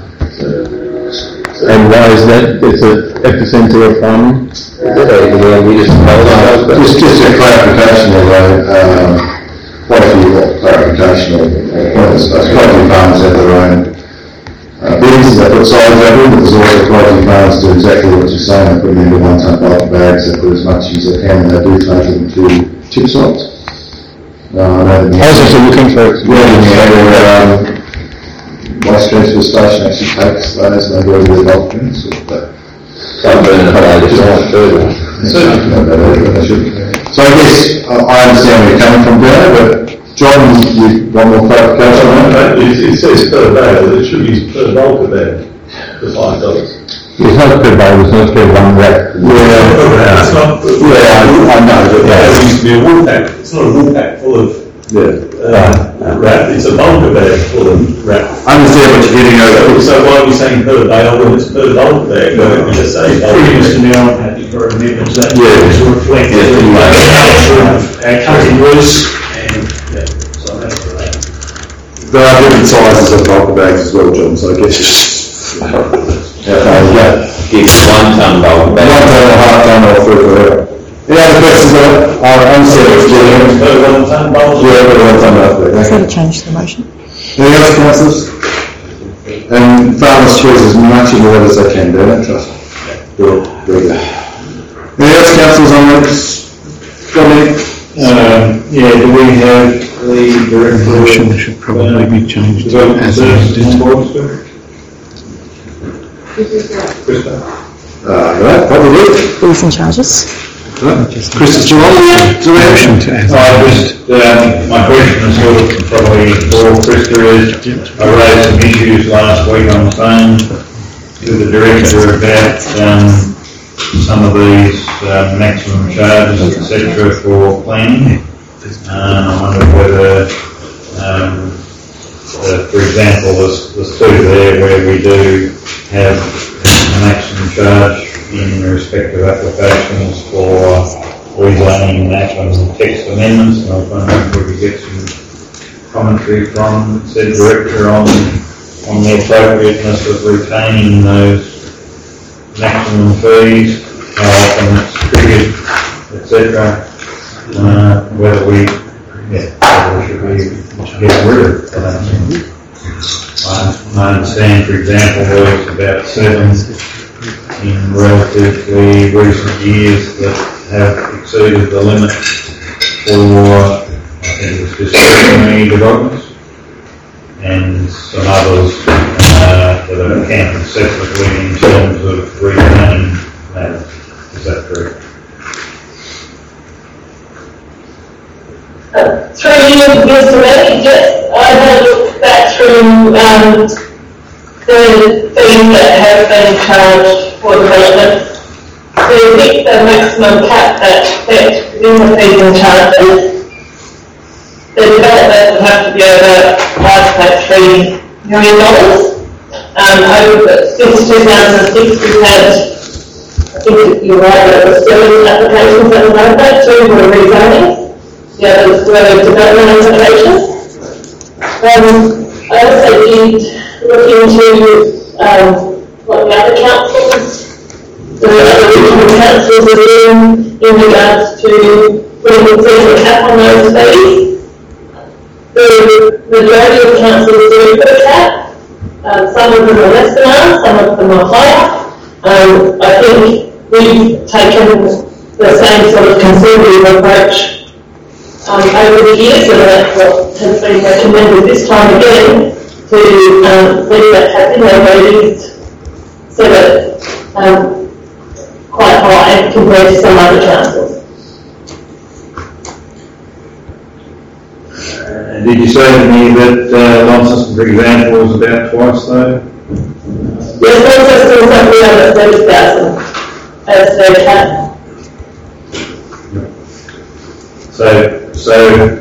And why is that? It's an epicenter of farming? Yeah, we just, just, just a clarification, although, um, quite a few clarification, I suppose quite a few farmers have their own uh, businesses that put sides over them, but there's also quite a few farmers do exactly what you're saying, they put them into one ton bulk bags, they put as much as they can, and they do take them to chip sites. Uh, I know that I was actually looking for it. Yeah, in the area where um, Waste Transfer Station actually takes those and they go to their bulk bins. But don't burn it, but they just want further. So I guess uh, I understand where you're coming from, Bruno, but John, you want more clarification on that? It, it says per bale, it should be per bulk bag for five dollars. It's not per bale, it's not per one rack. Yeah, yeah, it's not. Yeah, I, I know. But yeah, it used to be a wool pack. It's not a wool pack full of yeah. uh, wrap. It's a bulk bag full of wrap. I understand what you're getting over. So why are we saying per bale when it's per bulk bag? Why don't we just say bulk bag? Mister Mayor, I'm happy for an amendment to that. Yeah. To reflect Yeah, the yeah. our cutting loose and yeah, so I'm happy for that. There are different sizes of bulk bags as well, John, so I guess. yeah, uh, yeah. It's one ton bulk bag. One ton and a half ton or three forever. Any other questions on it? I understand what's getting in. Per one ton bulk? Yeah, per one ton bulk bag. Is that a change to the motion? Any other councillors? And farmers choose as much in order as they can, don't it? Trust me. Good, very good. Any other councillors on this? Comment? Um, yeah, do we have the director? Motion should probably be changed to as amended. Uh, right, probably. Fees and charges. Chris is Motion to as I just, um, my question is sort of probably for Krista is, I raised some issues last week on the phone to the director about um, some of these uh, maximum charges, et cetera, for planning. Um, I wonder whether, um, uh, for example, there's, there's two there where we do have a maximum charge in respect of applications for rezoning that on some text amendments, and I was wondering if we could get some commentary from said director on, on the appropriateness of retaining those maximum fees, how often it's triggered, et cetera. Uh, whether we, yeah, whether we should be getting rid of that. I, I understand, for example, there was about seven in relatively recent years that have exceeded the limit for, I think it was discretionary developments, and some others uh, that are counted separately in terms of retaining that. Is that correct? Uh, through you, Mister Mayor, yes, I had a look back through um, the fees that have been charged for development. To hit the maximum cap that's set within the fees and charges, the development would have to be over five point three million dollars. Um, over since two thousand six, we've had, I think you're right, there were seven applications that were made, that two were rezoning. The others were development applications. Um, I also did look into um, what the other councils, the other regional councils are doing in regards to putting a cap on those fees. The majority of councils do put a cap. Um, some of them are less than ours, some of them are higher. Um, I think we've taken the same sort of conservative approach Um, over the years, and that's what has been recommended this time again, to um, leave that cap in there where it is set at um, quite high compared to some other councils. Uh, did you say to me that uh, Launceston, for example, was about twice though? Yes, Launceston is something over thirty thousand as their cap. So, so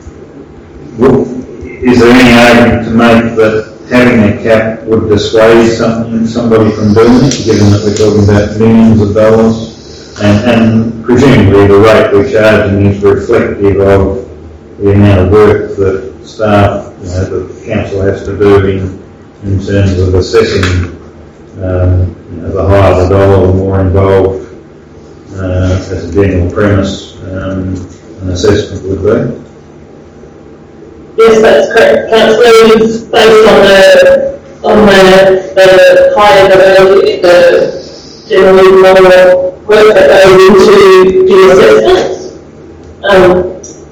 is there any argument to make that having a cap would dissuade some, somebody from doing it, given that we're talking about millions of dollars, and, and presumably the rate we're charging is reflective of the amount of work that staff, you know, the council has to do in, in terms of assessing, um, you know, the higher the dollar, the more involved uh, as a general premise. Um, an assessment would be? Yes, that's correct. Councillors, based on the on the, the higher the, the generally more work that goes into the assessments. Um,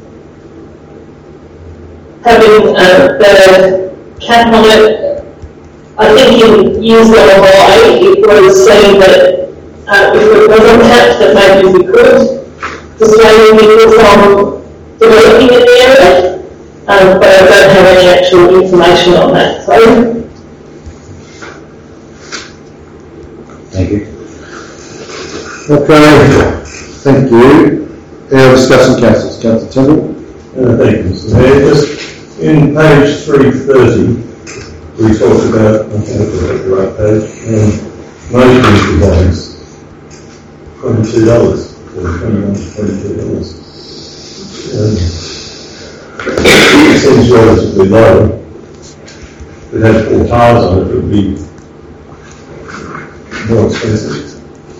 having uh, the cap on it, I think in years gone by it was seen that uh, if it wasn't capped that maybe we could dissuading people from developing in the area, um, but I don't have any actual information on that. So. Thank you. Okay, thank you. Our discussion, councillors. Councillor Tindall. Uh, thank you, Mister Mayor. Just in page three thirty, we talked about, I think it's the right page, um, motion designs, twenty-two dollars. Or twenty-one to twenty-two dollars. Um, it seems relatively low. If it had four tires on it, it would be more expensive.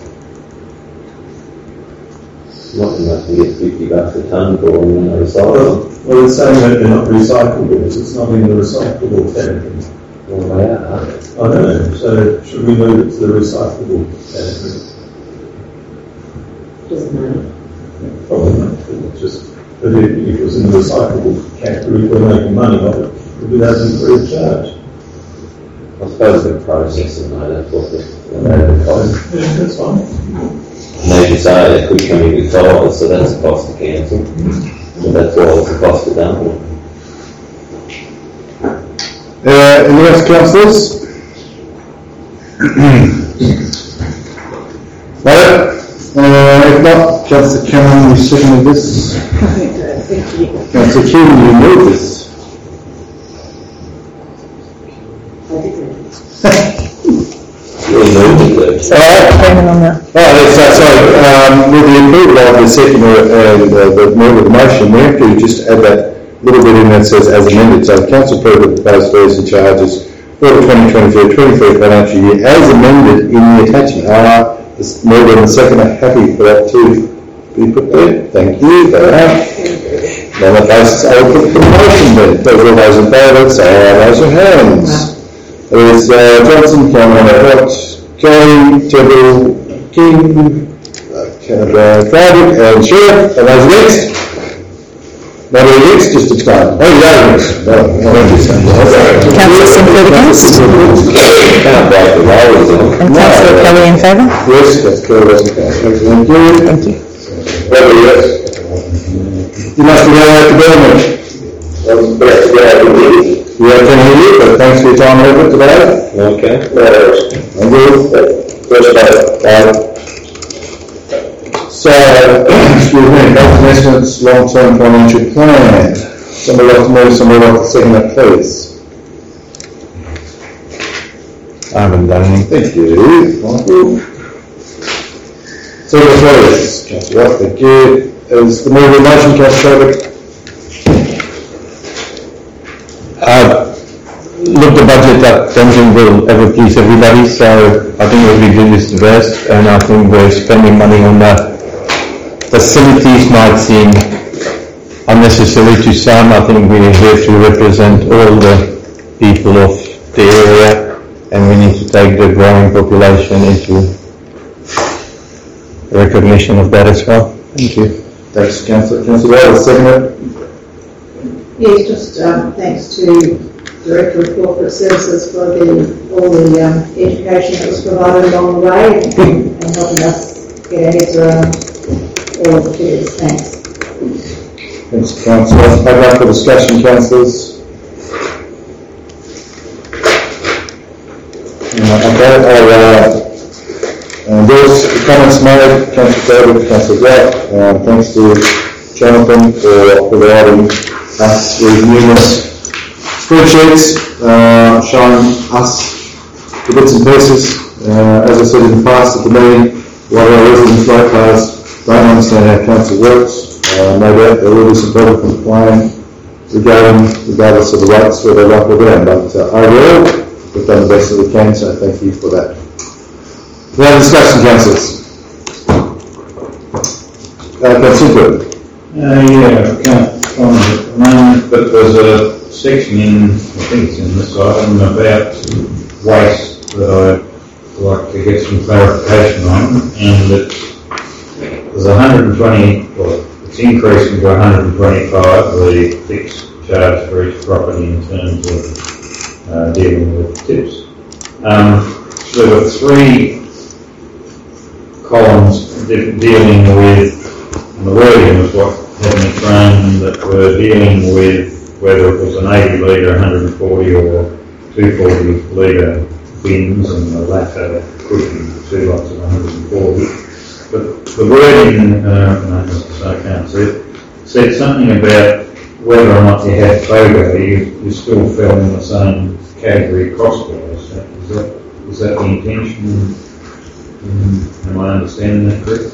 Not enough to get fifty bucks a tonne for them in a recycle. Well, it's saying that they're not recyclables, it's not in the recyclable category. Well, they are, aren't they? I don't know, so should we move it to the recyclable category? Doesn't matter. Probably not, it's just that if it was in the recyclable category, we're making money off it, it would have been free of charge. I suppose they're processing though, that's what they're, they're cost. Yeah, that's fine. And as you say, they could come in with tires, so that's a cost to council. So that's why it's a cost to dump. Uh, any else, councillors? No? Uh, if not, Councillor Cameron, you seconded this. Councillor Keane, you moved this. Really moved it. Alright, Chairman on that. Oh, yes, so, so um, with the approval of the second and uh, the move of the motion, we have to just add that little bit in that says as amended. So council approval of proposed fees and charges for the twenty twenty-two twenty-three financial year as amended in the attachment. Are the mover and the second are happy for that to be put there? Thank you. They are. On that basis, I will put the motion then. Please, all those in favour, say aye, raise your hands. There's uh, Johnson, Cameron, Hot, Kelly, Tebble, King, uh, Craddock, and Sheriff. And those next? Nobody next, just explain. Oh, yeah, next. No, no, Councillor Sinclair against? Can't break the roll, is it? And Councillor Kelly in favour? Yes, that's correct. Thank you. Thank you. Nobody else? You must be going out to Birmingham. Yeah, I can hear you, but thanks for your time over today. Okay. I'm good. First day. So, excuse me, health investments, long-term financial plan. Somebody like to move, somebody like to second that, please. I haven't done anything. Thank you. Michael. So, please, Councillor White, thank you. Is the move of the motion, Councillor David? Uh, look, the budget that comes in will ever please everybody, so I think what we do is the best, and I think we're spending money on the facilities might seem unnecessary to some. I think we're here to represent all the people of the area, and we need to take the growing population into recognition of that as well. Thank you. Thanks, Councillor. Councillor Wales, second it. Yes, just um, thanks to Director of Corporate Services for the, all the um, education that was provided along the way and, and helping us get our heads around all of the figures. Thanks. Thanks, Councillor. Open up for discussion, Councillors. Uh, okay, I'll uh, endorse the comments made, Councillor David, Councillor White. Uh, thanks to Jonathan for providing us with numerous spreadsheets uh, showing us the bits and pieces. Uh, as I said in the past at the meeting, a lot of our residents, ratepayers, don't understand how council works. Uh, no doubt there will be some people complaining regarding, regardless of the rates, whether they're up or down. But uh, overall, we've done the best that we can, so thank you for that. Now, discussion, councillors. Uh, Councillor Uh, yeah, I can't find it at the moment, but there's a section in, I think it's in this item, about waste that I'd like to get some clarification on, and it's, there's one hundred twenty, well, it's increasing to one hundred twenty-five, the fixed charge for each property in terms of uh, dealing with tips. Um, so there were three columns de- dealing with, and the wording was what had me thrown, that were dealing with whether it was an eighty litre, one hundred forty or two hundred forty litre bins, and the latter could be two lots of one hundred forty. But the wording, uh, no, I can't see it, said something about whether or not you had FOGO, you, you still fell in the same category cost-wise. Is that, is that the intention? Um, am I understanding that correct?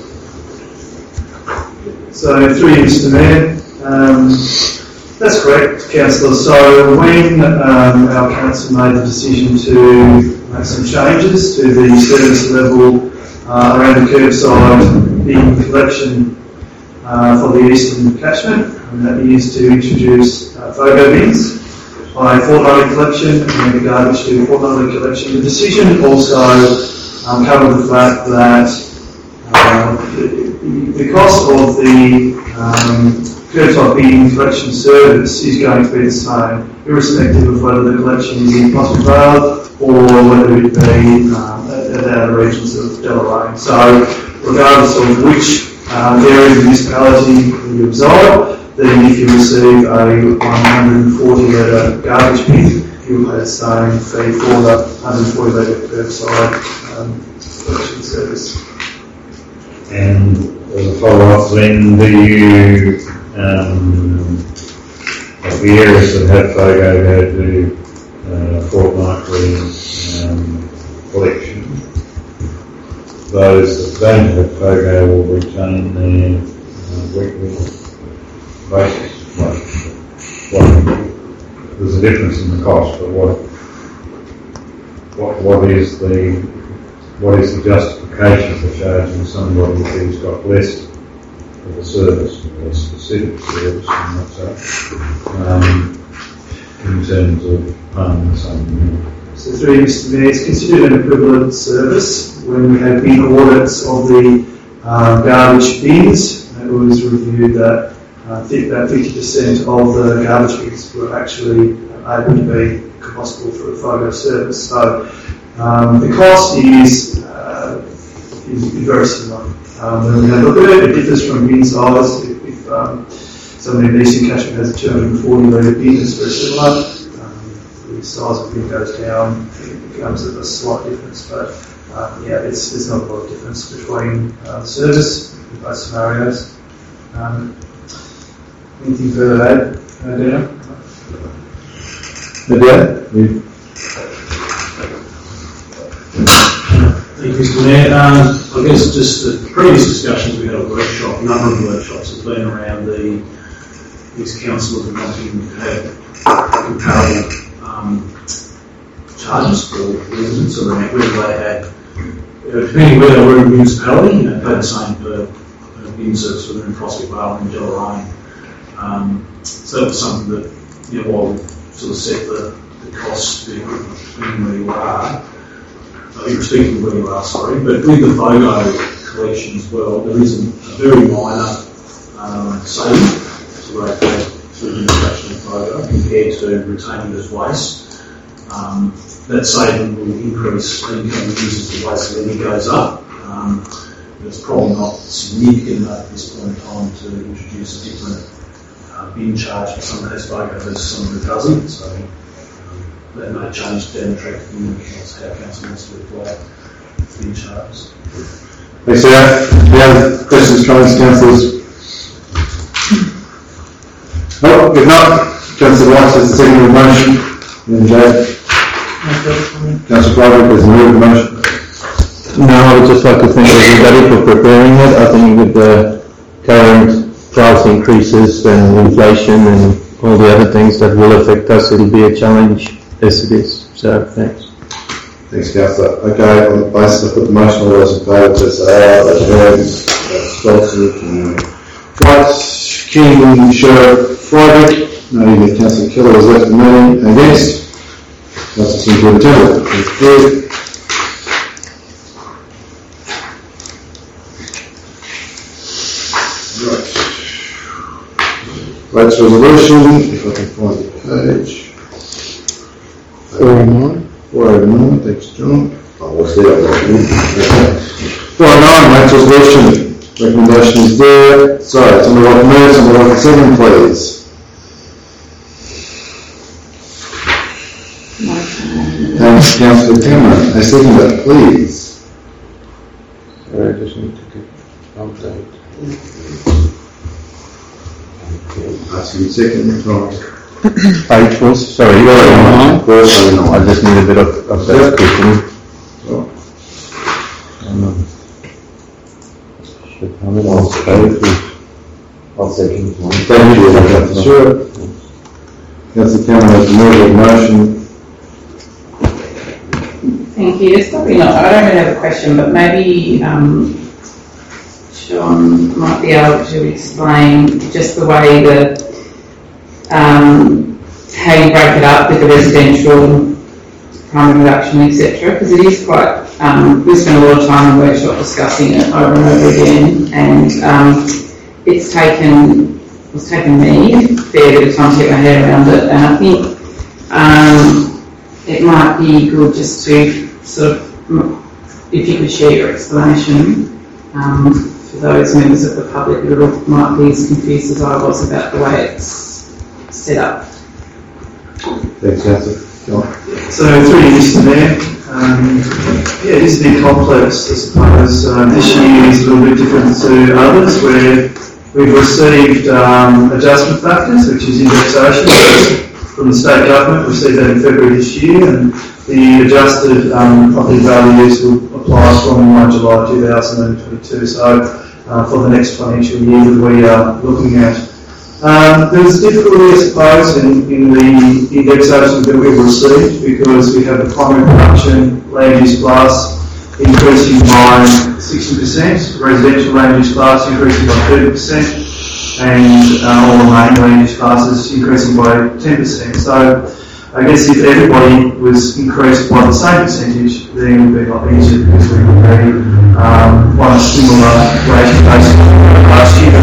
So, through you, Mister Mayor, um, that's correct, Councillor. So, when um, our council made the decision to make some changes to the service level uh, around the curbside bin collection uh, for the eastern catchment, and that is to introduce uh, FOGO bins by fortnightly collection and the garbage to fortnightly collection. The decision also um, covered the fact that uh, the, the cost of the um, curbside bin collection service is going to be the same, irrespective of whether the collection is in Potter's Vale or whether it be um, at the outer regions of Deloraine. So, regardless of which uh, area of the municipality you reside, then if you receive a one hundred forty litre garbage bin, you'll pay the same fee for the one hundred forty litre curbside um, collection service. And as a follow-up, then do you, um, of the areas that have FOGO, go to uh, fortnightly um, collection? those that don't have POGO will retain their uh, weekly basis. What, what, there's a difference in the cost, but what, what, what is the, what is the justification for charging somebody who's got less of a service, a specific service, and that's that, um, in terms of paying the same amount? So through you, Mister Mayor, it's considered an equivalent service when we have big audits of the uh, garbage bins. It was reviewed that uh, I think about fifty percent of the garbage bins were actually able to be compostable for a photo service. So um, the cost is, uh, is very similar. Um, when we have a look at it, it differs from bin size. If, if um, somebody in Eastern Catchment has a two hundred forty litre bin, it's very similar. The size of the bin goes down, it becomes a slight difference, but um, yeah, it's, there's not a lot of difference between uh, the service in both scenarios. Um, anything further to add, uh, Dana? Yeah. Thank you, Mister Mayor. Um, I guess just the previous discussions we had at the workshop, a number of workshops have been around the these councillors wanting to have comparable um, charges for residents around whether they had, uh, depending where they were in a municipality, you know, pay the same per, per bin service whether in Prospect Vale and Deloraine. Um, so that was something that, you know, while we sort of set the, the cost depending where you are, uh, irrespective of where you are, sorry, but with the photo collection as well, there is a, a very minor um, saving to rate through the extraction of photo compared to retaining it as waste. Um, that saving will increase the income users the waste levy goes up. Um, but it's probably not significant enough at this point in time to introduce a different uh, bin charge for someone that has photo versus someone who doesn't. So um, that may change down the track in how council wants to apply bin charges. Thanks, Sarah. Any other questions, comments, councillors? No, if not, Councillor Rice has the second of the motion. Then Jay. Councillor Freiberg has the move the motion. No, I would just like to thank everybody for preparing it. I think with the current price increases and inflation and all the other things that will affect us, it'll be a challenge as it is. So, thanks. Thanks, Councillor. Okay, on the basis I put the motion, all those in favour, please say aye. Those opposed, that's Stolzer, White, King, Sheriff, Freiberg. Noting that Councillor Keller has left the meeting. Against? Councillor Sinclair Turnbull. Thank you. Right. Rates resolution, if I can find the page. four oh nine. four oh nine, thanks, John. Oh, what's that? four oh nine, rates resolution. Recommendation is there. Sorry, somebody like to move, somebody like to second, please. Thanks, Councillor Cameron. I second that, please. Sorry, I just need to get update. Ask you second, Thomas. Page was, sorry, you're on first, I just need a bit of update quickly. Um, should have it on page. I'll second. Thank you, Councillor. Sure. Councillor Cameron has the move of motion. Thank you. It's probably not, I don't really have a question, but maybe um, Sean might be able to explain just the way that, um, how you break it up with the residential, crime reduction, et cetera, because it is quite, um, we spent a lot of time in the workshop discussing it over and over again, and um, it's taken, it's taken me a fair bit of time to get my head around it, and I think um, it might be good just to sort of, if you could share your explanation um, for those members of the public who might be as confused as I was about the way it's set up. Thanks, Councillor. So, through you, Mister Mayor, um, yeah, it is a bit complex, I suppose. Um, this year is a little bit different to others, where we've received um, adjustment factors, which is indexation. from the state government, received that in February this year, and the adjusted um, property values will apply from one July two thousand twenty-two, so uh, for the next financial year that we are looking at. Um, there's difficulty, I suppose, in, in the indexation that we've received because we have the primary production land use class increasing by sixty percent, residential land use class increasing by thirty percent, and uh, all the main land use classes increasing by ten percent. So I guess if everybody was increased by the same percentage, then it would be a lot easier because we would be um, on a similar rate basis last year.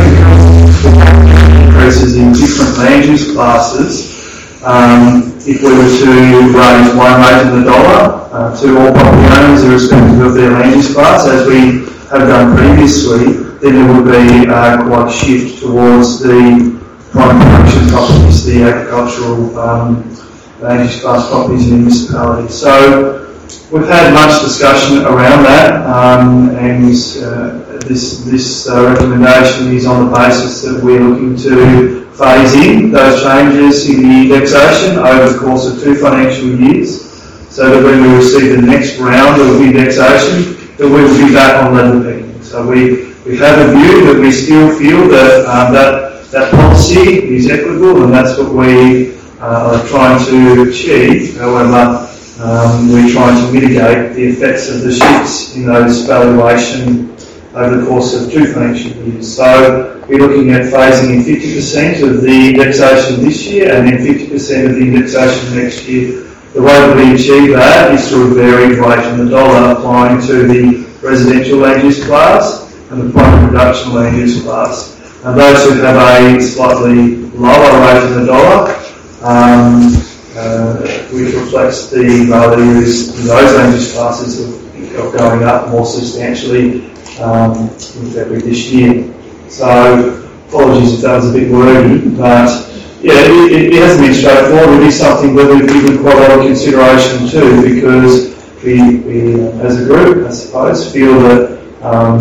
Increases in different land use classes. Um, if we were to raise one rate in the dollar uh, to all property owners irrespective of their land use class, as we have done previously, then there would be uh, quite a shift towards the prime production properties, the agricultural um, land use class properties in municipalities. So we've had much discussion around that, um, and uh, this, this uh, recommendation is on the basis that we're looking to phase in those changes in the indexation over the course of two financial years, so that when we receive the next round of indexation, that we will be back on level pegging. So we, we have a view that we still feel that um, that, that policy is equitable, and that's what we uh, are trying to achieve. However, um, we're trying to mitigate the effects of the shifts in those valuation over the course of two financial years. So we're looking at phasing in fifty percent of the indexation this year and then fifty percent of the indexation next year. The way that we achieve that is through a varied rate in the dollar applying to the residential land use class and the primary production land use class. And those who have a slightly lower rate in the dollar, um, uh, which reflects the values in those land use classes of, of going up more substantially um, in February this year. So apologies if that was a bit wordy, but yeah, it, it, it hasn't been straightforward. It is something that we've given quite a lot of consideration to, because we, we as a group, I suppose, feel that um,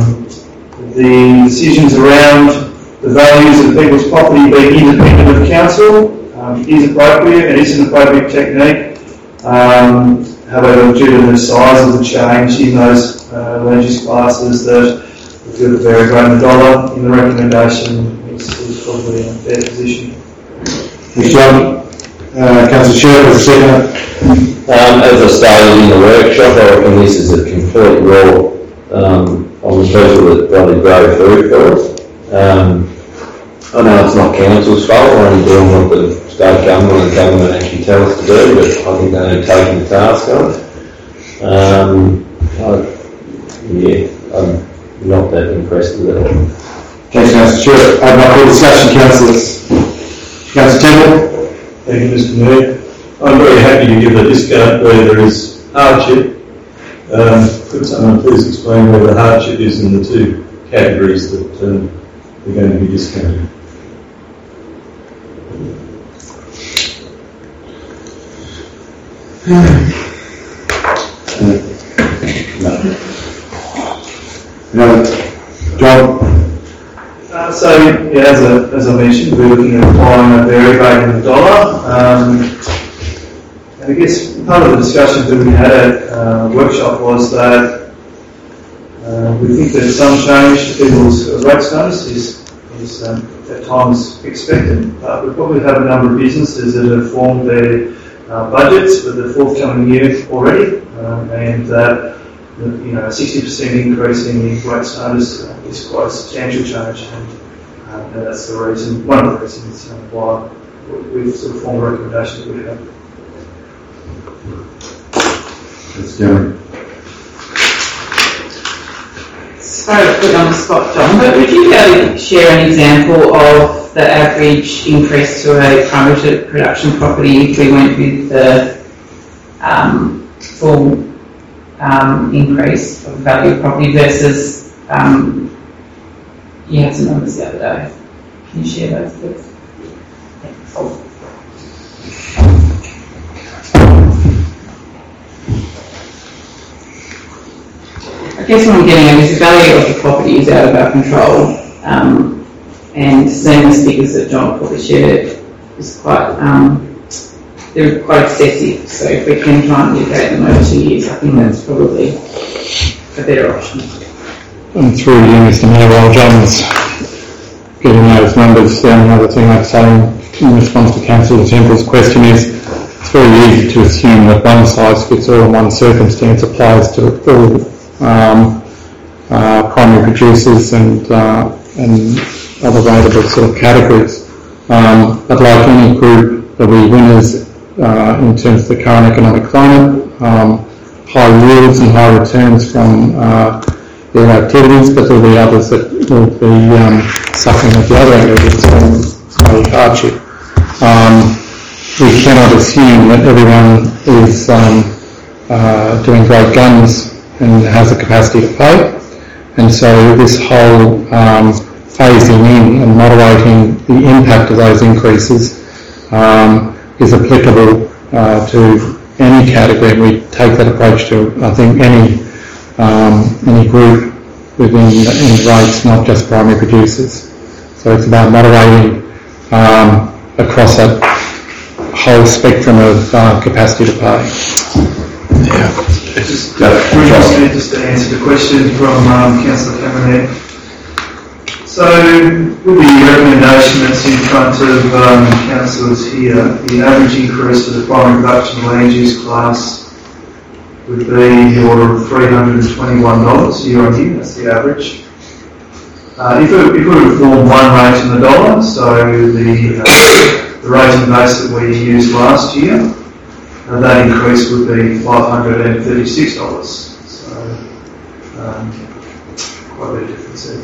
the decisions around the values of people's property being independent of council um, is appropriate and is an appropriate technique. Um, however, due to the size of the change in those uh, land use classes, that we feel the varied rate in the dollar in the recommendation is, is probably in a fair position. Thanks, John. Uh, Councillor Sherwood, a second. Um, as I stated in the workshop, I reckon this is a complete raw um, on the people that bloody grow food for us. Um, I know it's not council's fault, we're only doing what the state government and government actually tell us to do, but I think they're only taking the task on it. Um, I, yeah, I'm not that impressed with it. Thanks, Councillor Sherwood. Open up for discussion, councillors. Councillor Temple. Thank you, Mister Mayor. I'm very happy to give a discount where there is hardship. Um, could someone please explain where the hardship is in the two categories that um, are going to be discounted? No. No. John? Uh, so, yeah, as, a, as I mentioned, we're looking at applying a varied rate in the dollar. Um, and I guess part of the discussion that we had at uh, workshop was that uh, we think that some change to people's rates notice is, is um, at times expected. Uh, we probably have a number of businesses that have formed their uh, budgets for the forthcoming year already, um, and that you know, a sixty percent increase in the rates notice uh, is quite a substantial change, and, um, and that's the reason, one of the reasons uh, why we've sort of formed a recommendation that we have. Let's go. Sorry to put on the spot, John, but would you be able to share an example of the average increase to a primary production property if we went with the um, full Um, increase of the value of property versus um, you had some numbers the other day. Can you share those, please? Oh. I guess what I'm getting at is the value of the property is out of our control, um, and seeing the figures that John probably shared is quite um, they're quite excessive. So if we can try and mitigate them over two years, I think that's probably a better option. And through you, Mister Mayor, while John's getting those numbers, the only other thing I'd say in response to Councillor Temple's question is it's very easy to assume that one size fits all in one circumstance applies to all um, uh, primary producers and uh, and other rateable sort of categories. Um, but like any group, there'll be winners uh, in terms of the current economic climate, um, high yields and high returns from uh, their activities, but there'll be others that will be um, suffering at the other end of it, so hardship. Um, we cannot assume that everyone is um, uh, doing great guns and has the capacity to pay, and so this whole um, phasing in and moderating the impact of those increases um, is applicable uh, to any category. We take that approach to, I think, any um, any group within in rates, not just primary producers. So it's about moderating um, across that whole spectrum of uh, capacity to pay. Yeah. Just, uh, just to answer the question from um, Councillor Cameron. So, with the recommendation that's in front of um, councillors here, the average increase for the primary production land use class would be in the order of three hundred and twenty-one dollars year on year. That's the average. Uh, if, it, if we were to form one rate in the dollar, so the, uh, the rating base that we used last year, uh, that increase would be five hundred and thirty-six dollars. So, um, quite a bit of difference there.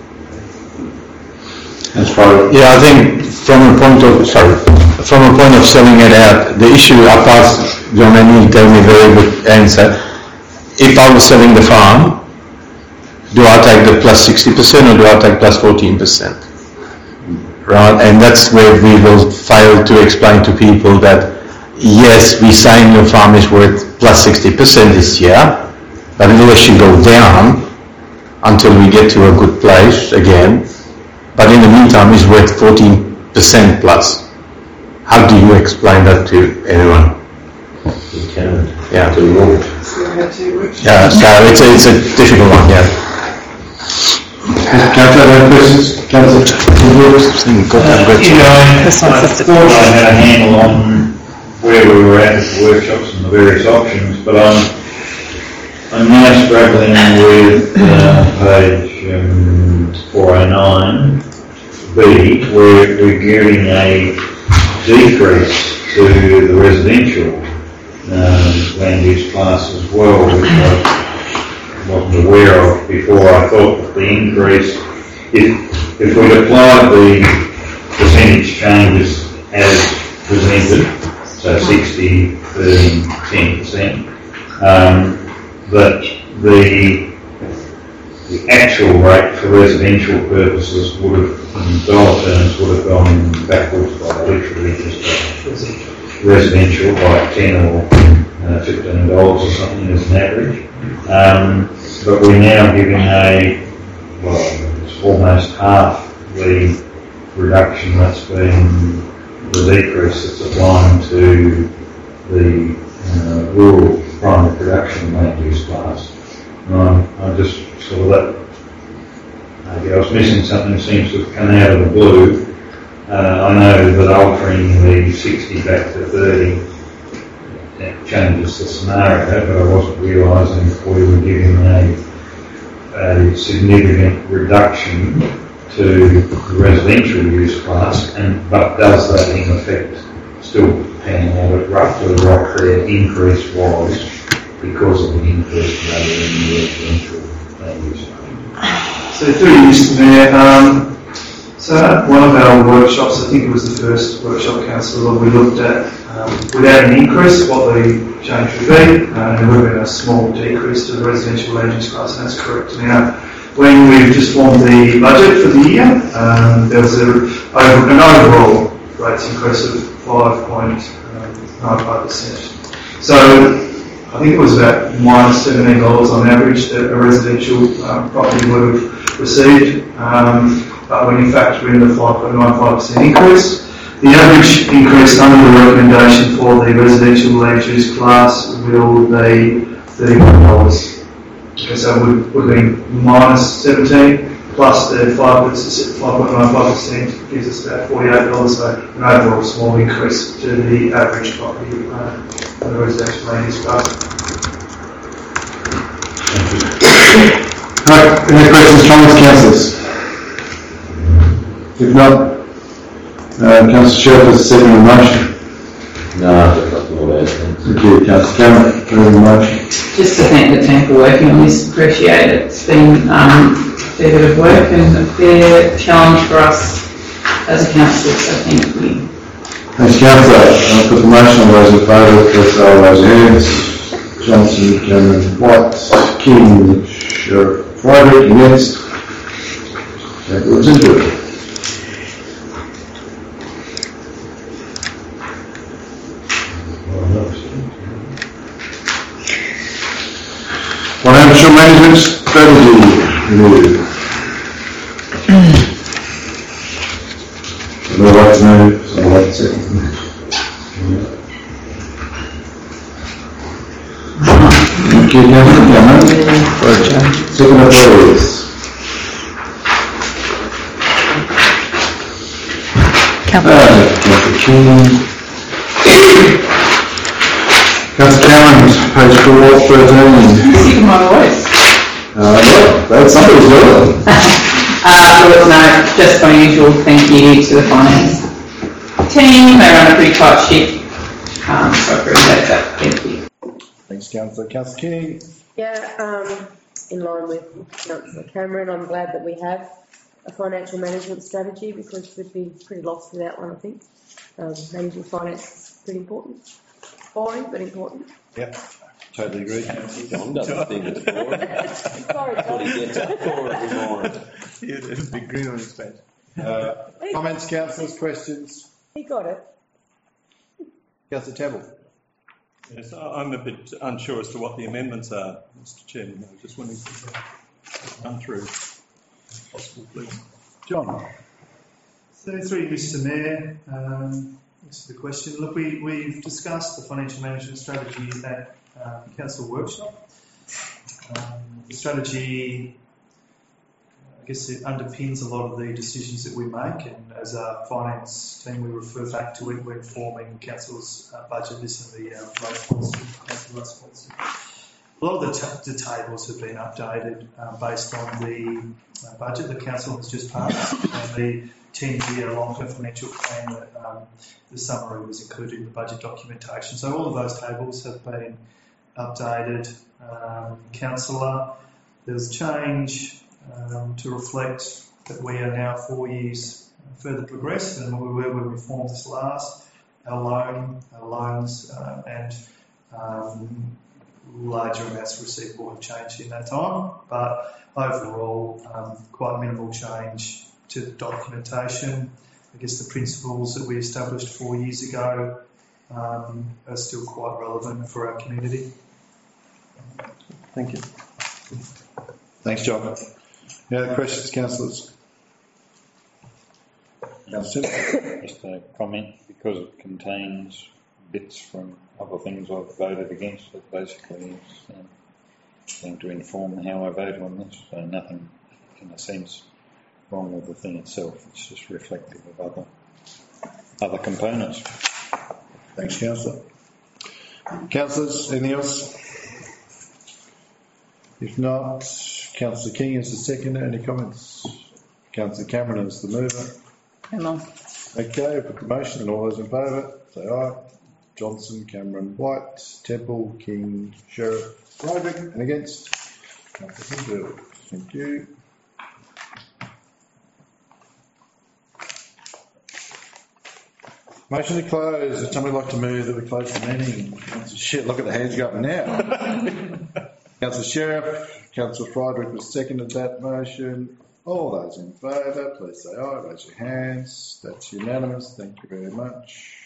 That's right. Yeah, I think from a point of sorry, from a point of selling it out, the issue I passed, John, and you gave me a very good answer. If I was selling the farm, do I take the plus sixty percent or do I take plus fourteen percent? Right, and that's where we will fail to explain to people that yes, we're saying your farm is worth plus sixty percent this year, but it will actually go down until we get to a good place again. But in the meantime, it's worth fourteen percent plus. How do you explain that to anyone? You can. Yeah. To remove. Yeah, so it's a, it's a difficult one, yeah. Councillor, any questions? Councillor? Yeah, I thought I had a handle on where we were at at the workshops and the various options, but I'm, I'm now struggling with uh, page um, four oh nine B, where we're giving a decrease to the residential um, land use class as well, which I wasn't aware of before. I thought that the increase, if, if we'd applied the percentage changes as presented, so sixty, thirty, ten percent, um, that the the actual rate for residential purposes would have, in dollar terms, would have gone backwards by literally just residential by ten or uh, fifteen dollars or something as an average. Um, but we're now giving a, well, it's almost half the reduction that's been, the decrease that's applying to the uh, rural primary production land use class. Um, I just sort of that, maybe I was missing something, seems to have come out of the blue. Uh, I know that altering the sixty back to thirty that changes the scenario, but I wasn't realising that we were giving a, a significant reduction to the residential use class, and but does that in effect still pan out at roughly what their increase was because of the increase rate in the residential land use. So through you, Mister Mayor, um, so at one of our workshops, I think it was the first workshop, Councillor, we looked at um, without an increase what the change would be, uh, and there would have been a small decrease to the residential land use class, and that's correct. Now, when we've just formed the budget for the year, um, there was a, over, an overall rates increase of five point nine five percent. So I think it was about minus seventeen dollars on average that a residential um, property would have received. Um, but when you factor in the five point nine five percent increase, The average increase under the recommendation for the residential land use class will be thirty-one dollars. Okay, so it would, would be minus seventeen plus the five point nine five percent gives us about forty-eight dollars. So an overall small increase to the average property uh, for the residential land use class. Right, any questions, comments, councillors? If not, uh, Councillor Sherriff has a second on the motion. No, I've got nothing more to add. Thank you, Councillor Cameron, for the motion. Just to thank the team for working on this, appreciate it. It's been um, a fair bit of work and a fair challenge for us as a council, so thank you. Thanks, Councillor. I'll put the motion. All those in favour, please say all those hands. Johnson, Cameron, White, King, Sheriff, Friday, against. That goes into it. Financial management strategy review. Would I like to move? So I'd like to second. Thank you, Councillor Cameron. Second of please. Councillor King. Councillor Cameron, page four, thirteen. Sick of my voice. Uh, yeah, that's somebody's doing it. Uh, look, no, just my usual thank you to the finance team. They run a pretty tight ship, um, so I appreciate that. Thank you. Thanks, Councillor. Councillor King. Yeah, um, in line with Councillor Cameron, I'm glad that we have a financial management strategy because we'd be pretty lost without one, I think. Um, managing finance is pretty important. Boring, but important. Yep, totally agree. John doesn't think it's boring. Sorry, That's what he gets up for every morning. Yeah, there's a big grin on his face. Uh, comments, councillors, questions? He got it. Councillor Temple. Yes, I- I'm a bit unsure as to what the amendments are, Mister Chairman. I just wanted to run through, if possible, please. John. So through you, Mister Mayor, um, thanks for the question. Look, we, we've discussed the financial management strategy at um, council workshop. Um, the strategy, I guess it underpins a lot of the decisions that we make, and as a finance team we refer back to it when forming council's uh, budget. This and the uh, race policy, council race policy. A lot of the, t- the tables have been updated uh, based on the uh, budget the council has just passed and the ten-year long-term financial plan that um, the summary was included in the budget documentation. So all of those tables have been updated. Um, Councillor, there was a change um, to reflect that we are now four years further progressed than we were when we formed this last. Our loan, our loans uh, and um, larger amounts receivable have changed in that time, but overall um, quite minimal change to the documentation. I guess the principles that we established four years ago um, are still quite relevant for our community. Thank you. Thanks, John. Any other questions, councillors? Councillor. Just a comment, because it contains bits from other things I've voted against. It basically is um, going to inform how I vote on this. So nothing, in a sense, wrong with the thing itself. It's just reflective of other other components. Thanks, councillor. Councillors, anything else? If not, councillor King is the seconder. Any comments? Councillor Cameron is the mover. Come on. Okay, put the motion and all those in favour, say aye. Johnson, Cameron, White, Temple, King, Sheriff, Roderick, and against? Councillor. Thank you. Motion to close. Would somebody like to move that we close the meeting? Shit, look at the hands going now. Councillor Sheriff, Councillor Friedrich was seconded that motion. All those in favour, please say aye. Raise your hands. That's unanimous. Thank you very much.